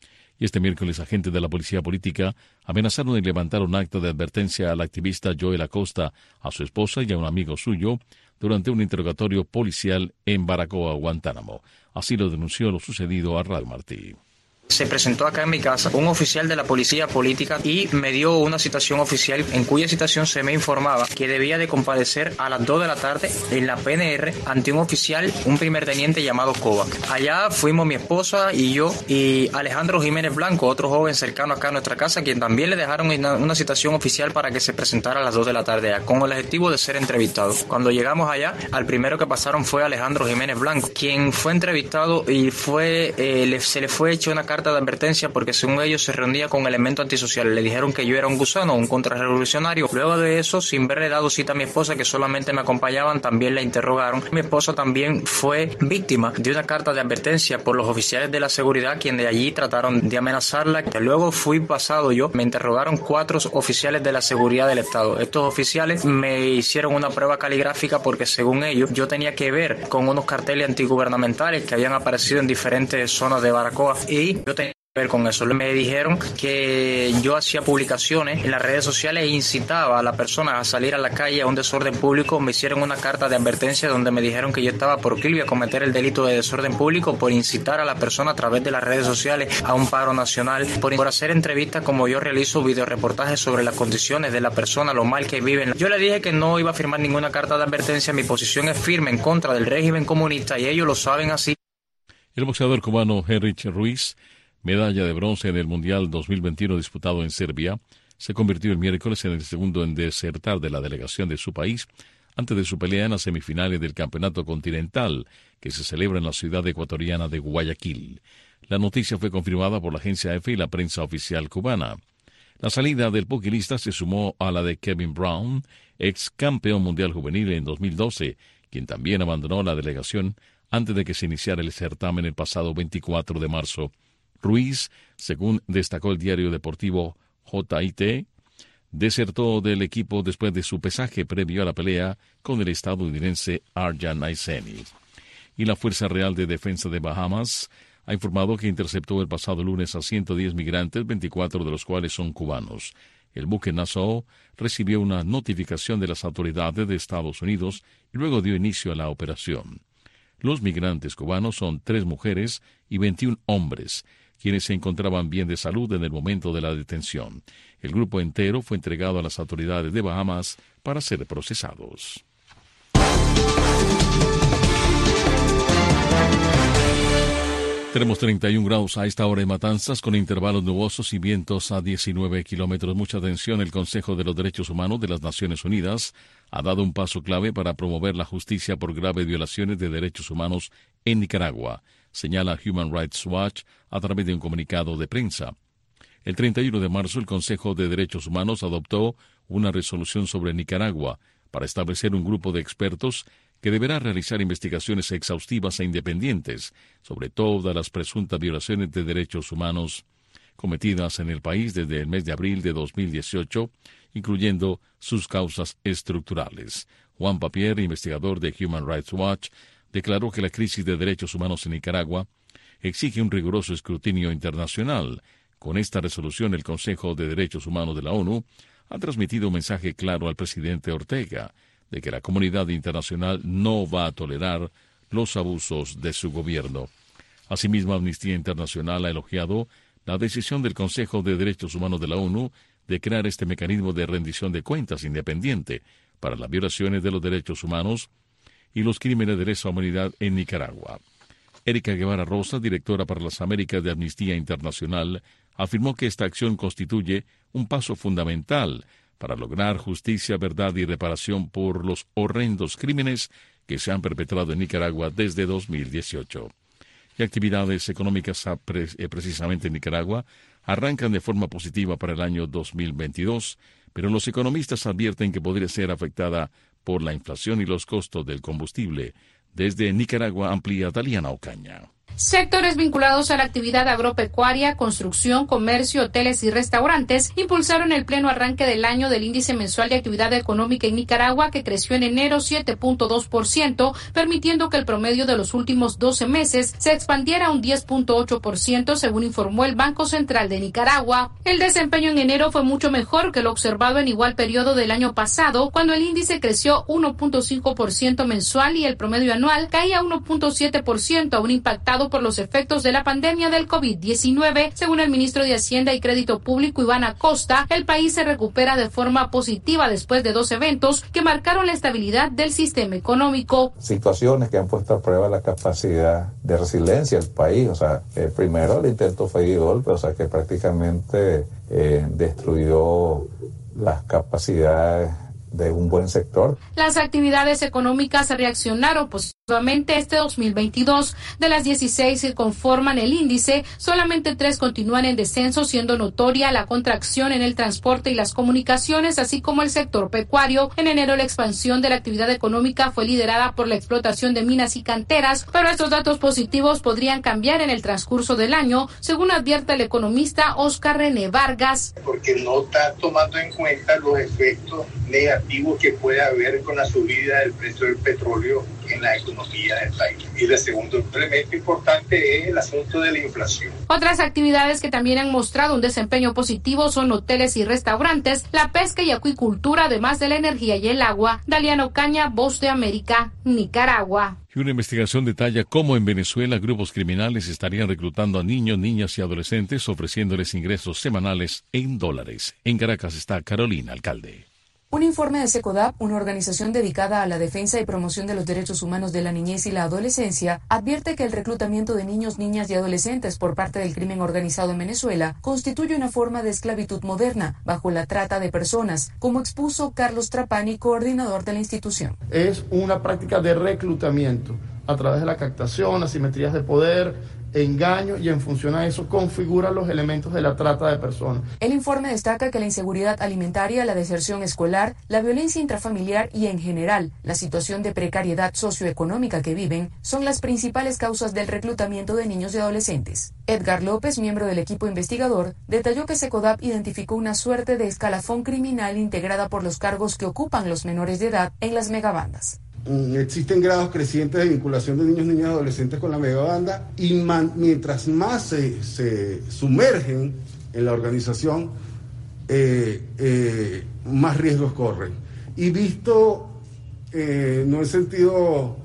Y este miércoles, agentes de la policía política amenazaron y levantaron acta de advertencia a la activista Joel Acosta, a su esposa y a un amigo suyo, durante un interrogatorio policial en Baracoa, Guantánamo. Así lo denunció lo sucedido a Radio Martí. Se presentó acá en mi casa un oficial de la policía política y me dio una citación oficial en cuya citación se me informaba que debía de comparecer a las 2 de la tarde en la PNR ante un oficial, un primer teniente llamado Kovac. Allá fuimos mi esposa y yo y Alejandro Jiménez Blanco, otro joven cercano acá a nuestra casa, quien también le dejaron una citación oficial para que se presentara a las 2 de la tarde allá, con el objetivo de ser entrevistado. Cuando llegamos allá, al primero que pasaron fue Alejandro Jiménez Blanco, quien fue entrevistado y se le fue hecha una carta de advertencia porque según ellos se reunía con elementos antisociales. Le dijeron que yo era un gusano, un contrarrevolucionario. Luego de eso, sin verle dado cita a mi esposa, que solamente me acompañaban, también la interrogaron. Mi esposa también fue víctima de una carta de advertencia por los oficiales de la seguridad, quienes de allí trataron de amenazarla. Luego fui pasado yo, me interrogaron 4 oficiales de la seguridad del Estado. Estos oficiales me hicieron una prueba caligráfica porque según ellos yo tenía que ver con unos carteles antigubernamentales que habían aparecido en diferentes zonas de Baracoa y yo tenía que ver con eso. Me dijeron que yo hacía publicaciones en las redes sociales e incitaba a la persona a salir a la calle a un desorden público. Me hicieron una carta de advertencia donde me dijeron que yo estaba proclive a cometer el delito de desorden público por incitar a la persona a través de las redes sociales a un paro nacional, por hacer entrevistas como yo realizo videoreportajes sobre las condiciones de la persona, lo mal que viven. Yo le dije que no iba a firmar ninguna carta de advertencia, mi posición es firme en contra del régimen comunista y ellos lo saben así. El boxeador cubano Henrich Ruiz, medalla de bronce en el Mundial 2021 disputado en Serbia, se convirtió el miércoles en el segundo en desertar de la delegación de su país antes de su pelea en las semifinales del Campeonato Continental que se celebra en la ciudad ecuatoriana de Guayaquil. La noticia fue confirmada por la agencia EFE y la prensa oficial cubana. La salida del pugilista se sumó a la de Kevin Brown, ex campeón mundial juvenil en 2012, quien también abandonó la delegación antes de que se iniciara el certamen el pasado 24 de marzo. Ruiz, según destacó el diario deportivo JIT, desertó del equipo después de su pesaje previo a la pelea con el estadounidense Arjan Aizeni. Y la Fuerza Real de Defensa de Bahamas ha informado que interceptó el pasado lunes a 110 migrantes, 24 de los cuales son cubanos. El buque Nassau recibió una notificación de las autoridades de Estados Unidos y luego dio inicio a la operación. Los migrantes cubanos son 3 mujeres y 21 hombres, quienes se encontraban bien de salud en el momento de la detención. El grupo entero fue entregado a las autoridades de Bahamas para ser procesados. Tenemos 31 grados a esta hora en Matanzas, con intervalos nubosos y vientos a 19 kilómetros. Mucha atención, el Consejo de los Derechos Humanos de las Naciones Unidas ha dado un paso clave para promover la justicia por graves violaciones de derechos humanos en Nicaragua, señala Human Rights Watch a través de un comunicado de prensa. El 31 de marzo, el Consejo de Derechos Humanos adoptó una resolución sobre Nicaragua para establecer un grupo de expertos que deberá realizar investigaciones exhaustivas e independientes sobre todas las presuntas violaciones de derechos humanos cometidas en el país desde el mes de abril de 2018, incluyendo sus causas estructurales. Juan Papier, investigador de Human Rights Watch, declaró que la crisis de derechos humanos en Nicaragua exige un riguroso escrutinio internacional. Con esta resolución, el Consejo de Derechos Humanos de la ONU ha transmitido un mensaje claro al presidente Ortega de que la comunidad internacional no va a tolerar los abusos de su gobierno. Asimismo, Amnistía Internacional ha elogiado la decisión del Consejo de Derechos Humanos de la ONU de crear este mecanismo de rendición de cuentas independiente para las violaciones de los derechos humanos y los crímenes de lesa humanidad en Nicaragua. Erika Guevara Rosa, directora para las Américas de Amnistía Internacional, afirmó que esta acción constituye un paso fundamental para lograr justicia, verdad y reparación por los horrendos crímenes que se han perpetrado en Nicaragua desde 2018. Y actividades económicas precisamente en Nicaragua arrancan de forma positiva para el año 2022, pero los economistas advierten que podría ser afectada por la inflación y los costos del combustible. Desde Nicaragua amplía Daliana Ocaña. Sectores vinculados a la actividad agropecuaria, construcción, comercio, hoteles y restaurantes impulsaron el pleno arranque del año del índice mensual de actividad económica en Nicaragua, que creció en enero 7.2%, permitiendo que el promedio de los últimos 12 meses se expandiera a un 10.8%, según informó el Banco Central de Nicaragua. El desempeño en enero fue mucho mejor que lo observado en igual periodo del año pasado, cuando el índice creció 1.5% mensual y el promedio anual caía 1.7%, aún impactado afectado por los efectos de la pandemia del COVID-19. Según el ministro de Hacienda y Crédito Público, Iván Acosta, el país se recupera de forma positiva después de 2 eventos que marcaron la estabilidad del sistema económico. Situaciones que han puesto a prueba la capacidad de resiliencia del país. O sea, primero el intento fallidor, o sea, que prácticamente destruyó las capacidades de un buen sector. Las actividades económicas reaccionaron positivamente este 2022. De las 16 que conforman el índice, solamente 3 continúan en descenso, siendo notoria la contracción en el transporte y las comunicaciones, así como el sector pecuario. En enero, la expansión de la actividad económica fue liderada por la explotación de minas y canteras, pero estos datos positivos podrían cambiar en el transcurso del año, según advierte el economista Oscar René Vargas. Porque no está tomando en cuenta los efectos negativos que puede haber con la subida del precio del petróleo en la economía del país. Y el segundo elemento importante es el asunto de la inflación. Otras actividades que también han mostrado un desempeño positivo son hoteles y restaurantes, la pesca y acuicultura, además de la energía y el agua. Daliana Ocaña, Voz de América, Nicaragua. Y una investigación detalla cómo en Venezuela grupos criminales estarían reclutando a niños, niñas y adolescentes ofreciéndoles ingresos semanales en dólares. En Caracas está Carolina Alcalde. Un informe de SECODAP, una organización dedicada a la defensa y promoción de los derechos humanos de la niñez y la adolescencia, advierte que el reclutamiento de niños, niñas y adolescentes por parte del crimen organizado en Venezuela constituye una forma de esclavitud moderna bajo la trata de personas, como expuso Carlos Trapani, coordinador de la institución. Es una práctica de reclutamiento a través de la captación, asimetrías de poder, engaño, y en función a eso configura los elementos de la trata de personas. El informe destaca que la inseguridad alimentaria, la deserción escolar, la violencia intrafamiliar y en general la situación de precariedad socioeconómica que viven son las principales causas del reclutamiento de niños y adolescentes. Edgar López, miembro del equipo investigador, detalló que SECODAP identificó una suerte de escalafón criminal integrada por los cargos que ocupan los menores de edad en las megabandas. Existen grados crecientes de vinculación de niños, niñas y adolescentes con la megabanda, y mientras más se sumergen en la organización, más riesgos corren. Y visto no en sentido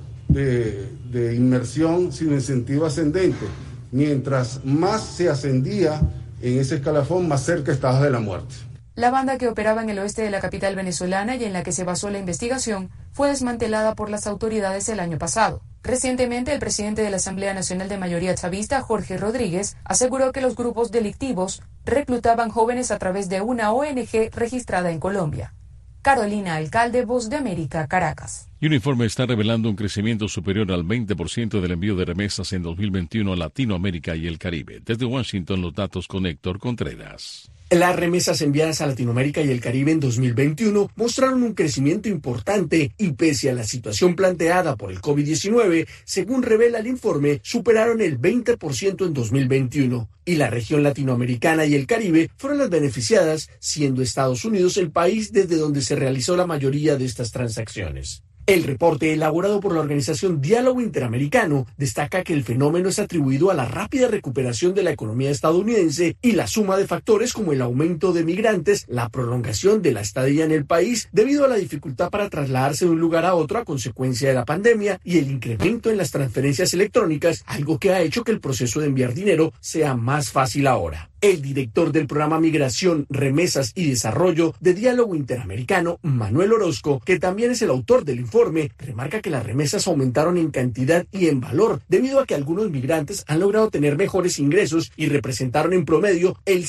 de inmersión, sino en sentido ascendente, mientras más se ascendía en ese escalafón, más cerca estabas de la muerte. La banda, que operaba en el oeste de la capital venezolana y en la que se basó la investigación, fue desmantelada por las autoridades el año pasado. Recientemente, el presidente de la Asamblea Nacional de Mayoría Chavista, Jorge Rodríguez, aseguró que los grupos delictivos reclutaban jóvenes a través de una ONG registrada en Colombia. Carolina Alcalde, Voz de América, Caracas. Y un informe está revelando un crecimiento superior al 20% del envío de remesas en 2021 a Latinoamérica y el Caribe. Desde Washington, los datos con Héctor Contreras. Las remesas enviadas a Latinoamérica y el Caribe en 2021 mostraron un crecimiento importante y, pese a la situación planteada por el COVID-19, según revela el informe, superaron el 20% en 2021. Y la región latinoamericana y el Caribe fueron las beneficiadas, siendo Estados Unidos el país desde donde se realizó la mayoría de estas transacciones. El reporte, elaborado por la organización Diálogo Interamericano, destaca que el fenómeno es atribuido a la rápida recuperación de la economía estadounidense y la suma de factores como el aumento de migrantes, la prolongación de la estadía en el país debido a la dificultad para trasladarse de un lugar a otro a consecuencia de la pandemia y el incremento en las transferencias electrónicas, algo que ha hecho que el proceso de enviar dinero sea más fácil ahora. El director del programa Migración, Remesas y Desarrollo de Diálogo Interamericano, Manuel Orozco, que también es el autor del informe, remarca que las remesas aumentaron en cantidad y en valor debido a que algunos migrantes han logrado tener mejores ingresos y representaron en promedio el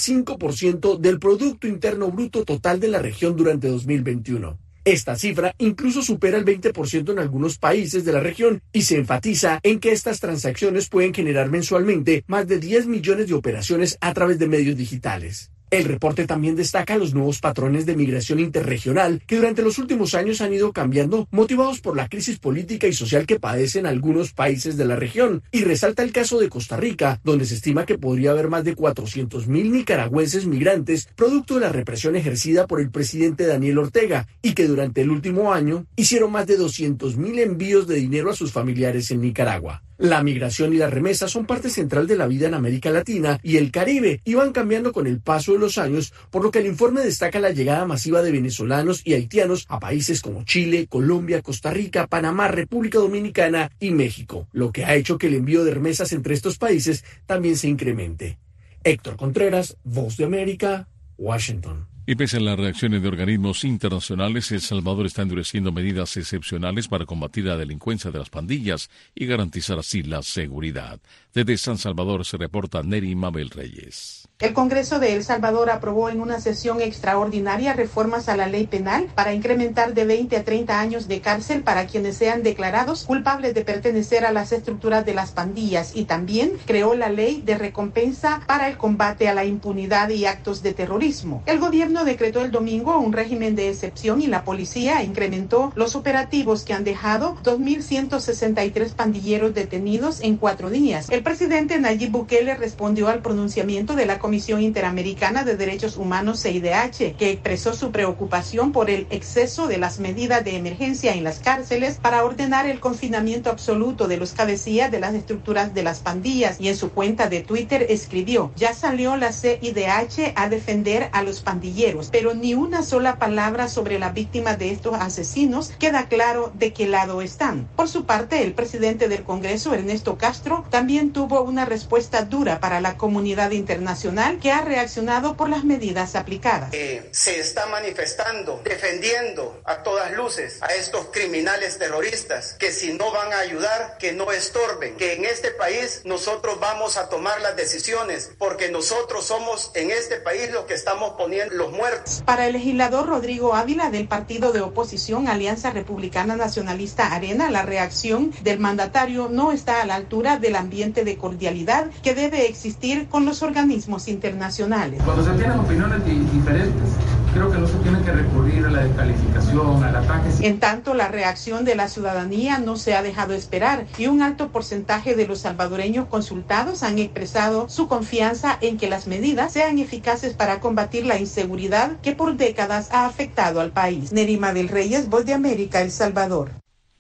5% del Producto Interno Bruto total de la región durante 2021. Esta cifra incluso supera el 20% en algunos países de la región y se enfatiza en que estas transacciones pueden generar mensualmente más de 10 millones de operaciones a través de medios digitales. El reporte también destaca los nuevos patrones de migración interregional que durante los últimos años han ido cambiando, motivados por la crisis política y social que padecen algunos países de la región, y resalta el caso de Costa Rica, donde se estima que podría haber más de 400,000 nicaragüenses migrantes producto de la represión ejercida por el presidente Daniel Ortega y que durante el último año hicieron más de 200,000 envíos de dinero a sus familiares en Nicaragua. La migración y las remesas son parte central de la vida en América Latina y el Caribe y van cambiando con el paso de los años, por lo que el informe destaca la llegada masiva de venezolanos y haitianos a países como Chile, Colombia, Costa Rica, Panamá, República Dominicana y México, lo que ha hecho que el envío de remesas entre estos países también se incremente. Héctor Contreras, Voz de América, Washington. Y pese a las reacciones de organismos internacionales, El Salvador está endureciendo medidas excepcionales para combatir la delincuencia de las pandillas y garantizar así la seguridad. Desde San Salvador se reporta Neri Mabel Reyes. El Congreso de El Salvador aprobó en una sesión extraordinaria reformas a la ley penal para incrementar de 20 a 30 años de cárcel para quienes sean declarados culpables de pertenecer a las estructuras de las pandillas, y también creó la ley de recompensa para el combate a la impunidad y actos de terrorismo. El gobierno decretó el domingo un régimen de excepción y la policía incrementó los operativos que han dejado 2.163 pandilleros detenidos en 4 días. El presidente Nayib Bukele respondió al pronunciamiento de la Comisión Interamericana de Derechos Humanos, CIDH, que expresó su preocupación por el exceso de las medidas de emergencia en las cárceles para ordenar el confinamiento absoluto de los cabecillas de las estructuras de las pandillas, y en su cuenta de Twitter escribió: ya salió la CIDH a defender a los pandilleros, pero ni una sola palabra sobre las víctimas de estos asesinos. Queda claro de qué lado están. Por su parte, el presidente del Congreso, Ernesto Castro, también tuvo una respuesta dura para la comunidad internacional, que ha reaccionado por las medidas aplicadas. Se está manifestando, defendiendo a todas luces a estos criminales terroristas, que si no van a ayudar, que no estorben, que en este país nosotros vamos a tomar las decisiones, porque nosotros somos en este país los que estamos poniendo los muertos. Para el legislador Rodrigo Ávila del partido de oposición Alianza Republicana Nacionalista Arena, la reacción del mandatario no está a la altura del ambiente de cordialidad que debe existir con los organismos internacionales. Cuando se tienen opiniones diferentes, creo que no se tiene que recurrir a la descalificación, al ataque. En tanto, la reacción de la ciudadanía no se ha dejado esperar y un alto porcentaje de los salvadoreños consultados han expresado su confianza en que las medidas sean eficaces para combatir la inseguridad que por décadas ha afectado al país. Neri Mabel Reyes, Voz de América, El Salvador.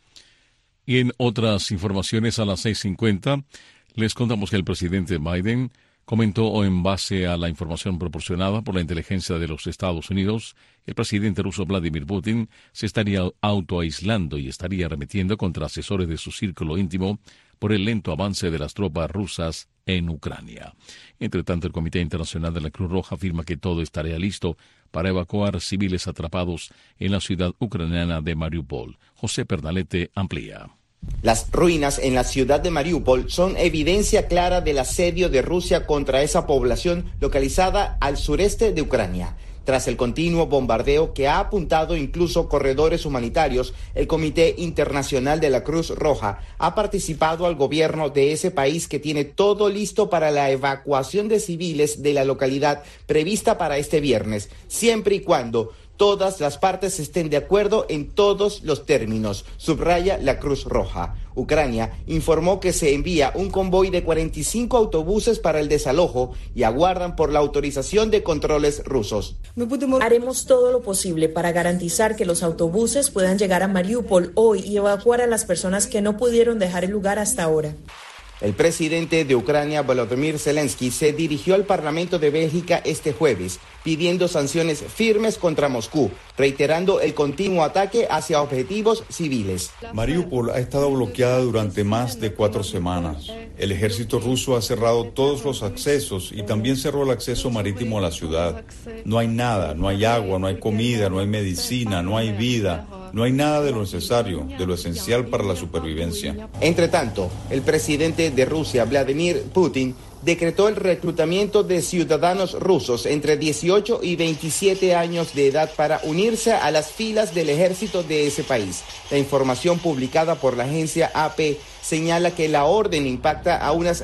Y en otras informaciones, a las 6:50, les contamos que el presidente Biden comentó, en base a la información proporcionada por la inteligencia de los Estados Unidos, el presidente ruso Vladimir Putin se estaría autoaislando y estaría arremetiendo contra asesores de su círculo íntimo por el lento avance de las tropas rusas en Ucrania. Entre tanto, el Comité Internacional de la Cruz Roja afirma que todo estaría listo para evacuar civiles atrapados en la ciudad ucraniana de Mariupol. José Pernalete amplía. Las ruinas en la ciudad de Mariupol son evidencia clara del asedio de Rusia contra esa población localizada al sureste de Ucrania. Tras el continuo bombardeo que ha apuntado incluso corredores humanitarios, el Comité Internacional de la Cruz Roja ha participado al gobierno de ese país, que tiene todo listo para la evacuación de civiles de la localidad prevista para este viernes, siempre y cuando todas las partes estén de acuerdo en todos los términos, subraya la Cruz Roja. Ucrania informó que se envía un convoy de 45 autobuses para el desalojo y aguardan por la autorización de controles rusos. Haremos todo lo posible para garantizar que los autobuses puedan llegar a Mariupol hoy y evacuar a las personas que no pudieron dejar el lugar hasta ahora. El presidente de Ucrania, Volodymyr Zelensky, se dirigió al Parlamento de Bélgica este jueves, pidiendo sanciones firmes contra Moscú, reiterando el continuo ataque hacia objetivos civiles. Mariupol ha estado bloqueada durante más de 4 semanas. El ejército ruso ha cerrado todos los accesos y también cerró el acceso marítimo a la ciudad. No hay nada, no hay agua, no hay comida, no hay medicina, no hay vida. No hay nada de lo necesario, de lo esencial para la supervivencia. Entre tanto, el presidente de Rusia, Vladimir Putin, decretó el reclutamiento de ciudadanos rusos entre 18 y 27 años de edad para unirse a las filas del ejército de ese país. La información publicada por la agencia AP señala que la orden impacta a unas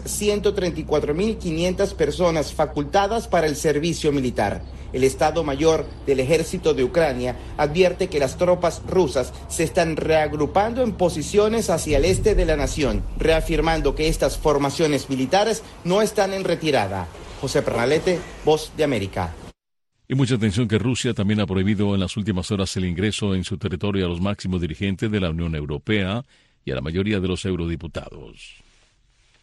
134.500 personas facultadas para el servicio militar. El Estado Mayor del Ejército de Ucrania advierte que las tropas rusas se están reagrupando en posiciones hacia el este de la nación, reafirmando que estas formaciones militares no están en retirada. José Pernalete, Voz de América. Y mucha atención que Rusia también ha prohibido en las últimas horas el ingreso en su territorio a los máximos dirigentes de la Unión Europea y a la mayoría de los eurodiputados.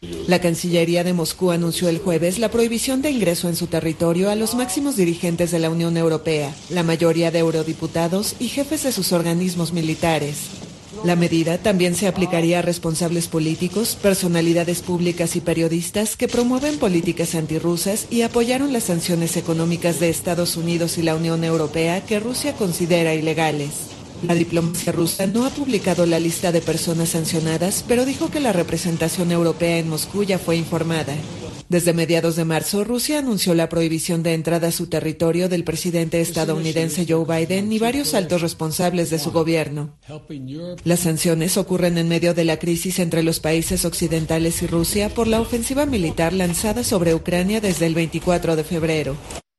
La Cancillería de Moscú anunció el jueves la prohibición de ingreso en su territorio a los máximos dirigentes de la Unión Europea, la mayoría de eurodiputados y jefes de sus organismos militares. La medida también se aplicaría a responsables políticos, personalidades públicas y periodistas que promueven políticas antirrusas y apoyaron las sanciones económicas de Estados Unidos y la Unión Europea que Rusia considera ilegales. La diplomacia rusa no ha publicado la lista de personas sancionadas, pero dijo que la representación europea en Moscú ya fue informada. Desde mediados de marzo, Rusia anunció la prohibición de entrada a su territorio del presidente estadounidense Joe Biden y varios altos responsables de su gobierno. Las sanciones ocurren en medio de la crisis entre los países occidentales y Rusia por la ofensiva militar lanzada sobre Ucrania desde el 24 de febrero.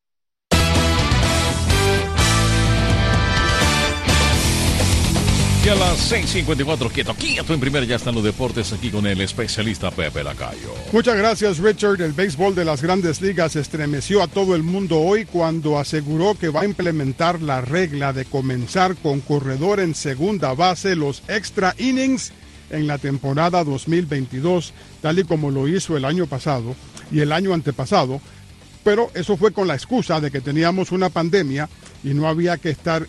Y a las 6:54, quieto en primera, ya están los deportes aquí con el especialista Pepe Lacayo. Muchas gracias, Richard. El béisbol de las Grandes Ligas estremeció a todo el mundo hoy cuando aseguró que va a implementar la regla de comenzar con corredor en segunda base, los extra innings, en la temporada 2022, tal y como lo hizo el año pasado y el año antepasado. Pero eso fue con la excusa de que teníamos una pandemia y no había que estar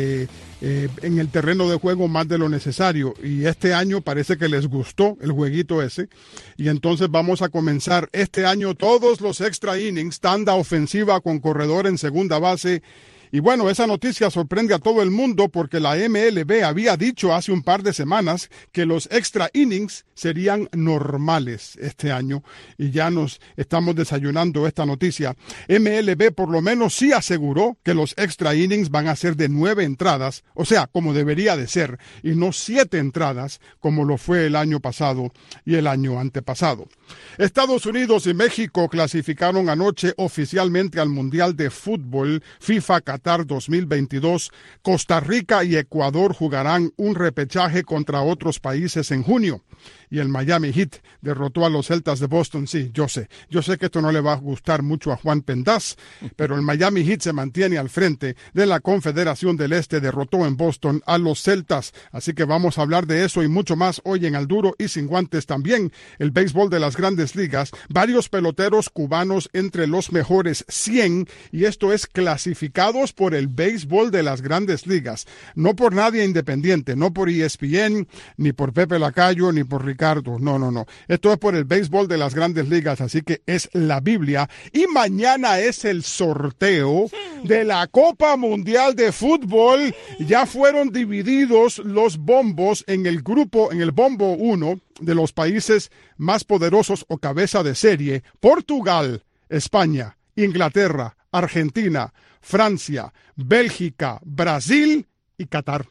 en el terreno de juego más de lo necesario, y este año parece que les gustó el jueguito ese, y entonces vamos a comenzar este año todos los extra innings, tanda ofensiva con corredor en segunda base. Y bueno, esa noticia sorprende a todo el mundo porque la MLB había dicho hace un par de semanas que los extra innings serían normales este año, y ya nos estamos desayunando esta noticia. MLB por lo menos sí aseguró que los extra innings van a ser de 9 entradas, o sea, como debería de ser, y no 7 entradas como lo fue el año pasado y el año antepasado. Estados Unidos y México clasificaron anoche oficialmente al Mundial de Fútbol FIFA Qatar 2022. Costa Rica y Ecuador jugarán un repechaje contra otros países en junio. Y el Miami Heat derrotó a los Celtas de Boston. Sí, yo sé que esto no le va a gustar mucho a Juan Pendaz, pero el Miami Heat se mantiene al frente de la Confederación del Este, derrotó en Boston a los Celtas. Así que vamos a hablar de eso y mucho más hoy en Al Duro y Sin Guantes. También el béisbol de las Grandes Ligas, varios peloteros cubanos entre los mejores 100, y esto es clasificados por el béisbol de las Grandes Ligas, no por nadie independiente, no por ESPN, ni por Pepe Lacayo, ni por Ricardo, no. Esto es por el béisbol de las Grandes Ligas, así que es la Biblia. Y mañana es el sorteo de la Copa Mundial de Fútbol. Ya fueron divididos los bombos en el bombo 1 de los países más poderosos o cabeza de serie: Portugal, España, Inglaterra, Argentina, Francia, Bélgica, Brasil y Qatar.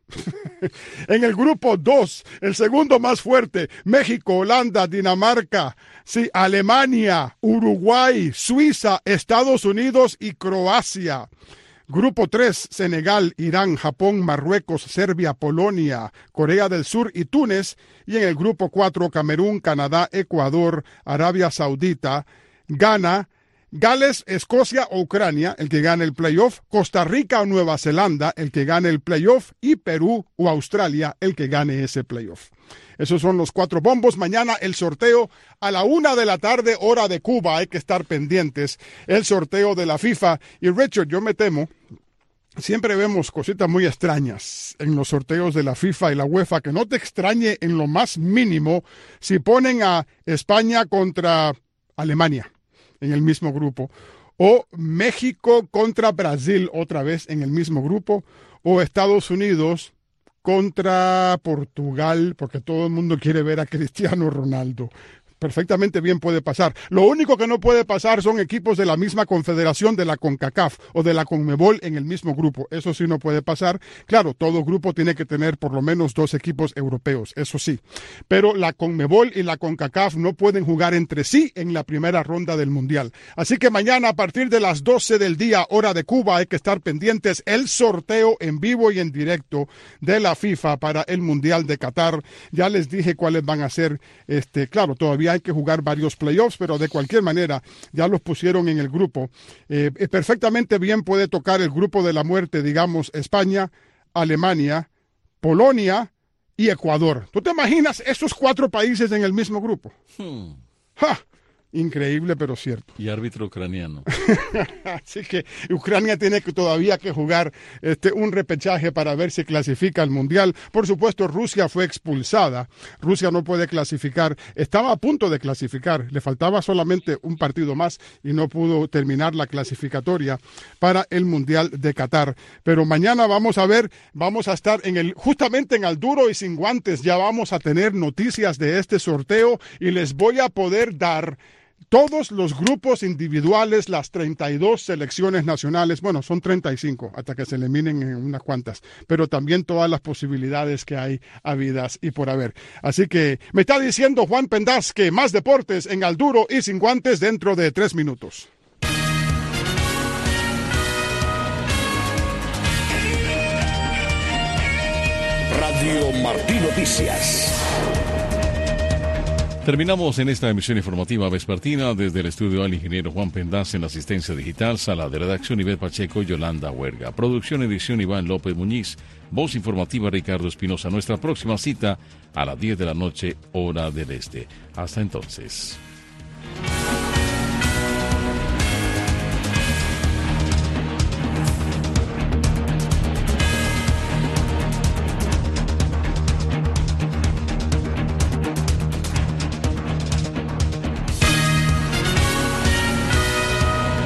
En el grupo 2, el segundo más fuerte, México, Holanda, Dinamarca, Alemania, Uruguay, Suiza, Estados Unidos y Croacia. Grupo 3, Senegal, Irán, Japón, Marruecos, Serbia, Polonia, Corea del Sur y Túnez. Y en el grupo 4, Camerún, Canadá, Ecuador, Arabia Saudita, Ghana, Gales, Escocia o Ucrania, el que gane el playoff, Costa Rica o Nueva Zelanda, el que gane el playoff, y Perú o Australia, el que gane ese playoff. Esos son los 4 bombos. Mañana el sorteo a la 1:00 p.m, hora de Cuba. Hay que estar pendientes. El sorteo de la FIFA. Y Richard, yo me temo, siempre vemos cositas muy extrañas en los sorteos de la FIFA y la UEFA, que no te extrañe en lo más mínimo si ponen a España contra Alemania en el mismo grupo, o México contra Brasil otra vez en el mismo grupo, o Estados Unidos contra Portugal, porque todo el mundo quiere ver a Cristiano Ronaldo. Perfectamente bien puede pasar. Lo único que no puede pasar son equipos de la misma confederación, de la CONCACAF o de la CONMEBOL en el mismo grupo. Eso sí no puede pasar. Claro, todo grupo tiene que tener por lo menos 2 equipos europeos, eso sí. Pero la CONMEBOL y la CONCACAF no pueden jugar entre sí en la primera ronda del Mundial. Así que mañana a partir de las 12 del día, hora de Cuba, hay que estar pendientes el sorteo en vivo y en directo de la FIFA para el Mundial de Qatar. Ya les dije cuáles van a ser, claro, todavía hay que jugar varios playoffs, pero de cualquier manera ya los pusieron en el grupo. Perfectamente bien puede tocar el grupo de la muerte, digamos, España, Alemania, Polonia, y Ecuador. ¿Tú te imaginas esos 4 países en el mismo grupo? ¡Ja! Increíble, pero cierto. Y árbitro ucraniano. Así que Ucrania tiene que todavía que jugar un repechaje para ver si clasifica al Mundial. Por supuesto, Rusia fue expulsada. Rusia no puede clasificar. Estaba a punto de clasificar. Le faltaba solamente un partido más y no pudo terminar la clasificatoria para el Mundial de Qatar. Pero mañana vamos a estar justamente en Al Duro y Sin Guantes. Ya vamos a tener noticias de este sorteo y les voy a poder dar todos los grupos individuales, las 32 selecciones nacionales, bueno, son 35 hasta que se eliminen en unas cuantas, pero también todas las posibilidades que hay habidas y por haber. Así que me está diciendo Juan Pendaz que más deportes en Al Duro y Sin Guantes dentro de 3 minutos. Radio Martí Noticias. Terminamos en esta emisión informativa vespertina desde el estudio al ingeniero Juan Pendaz en la asistencia digital, sala de redacción Ivette Pacheco y Yolanda Huerga. Producción, edición Iván López Muñiz, voz informativa Ricardo Espinosa. Nuestra próxima cita a las 10 de la noche, hora del este. Hasta entonces.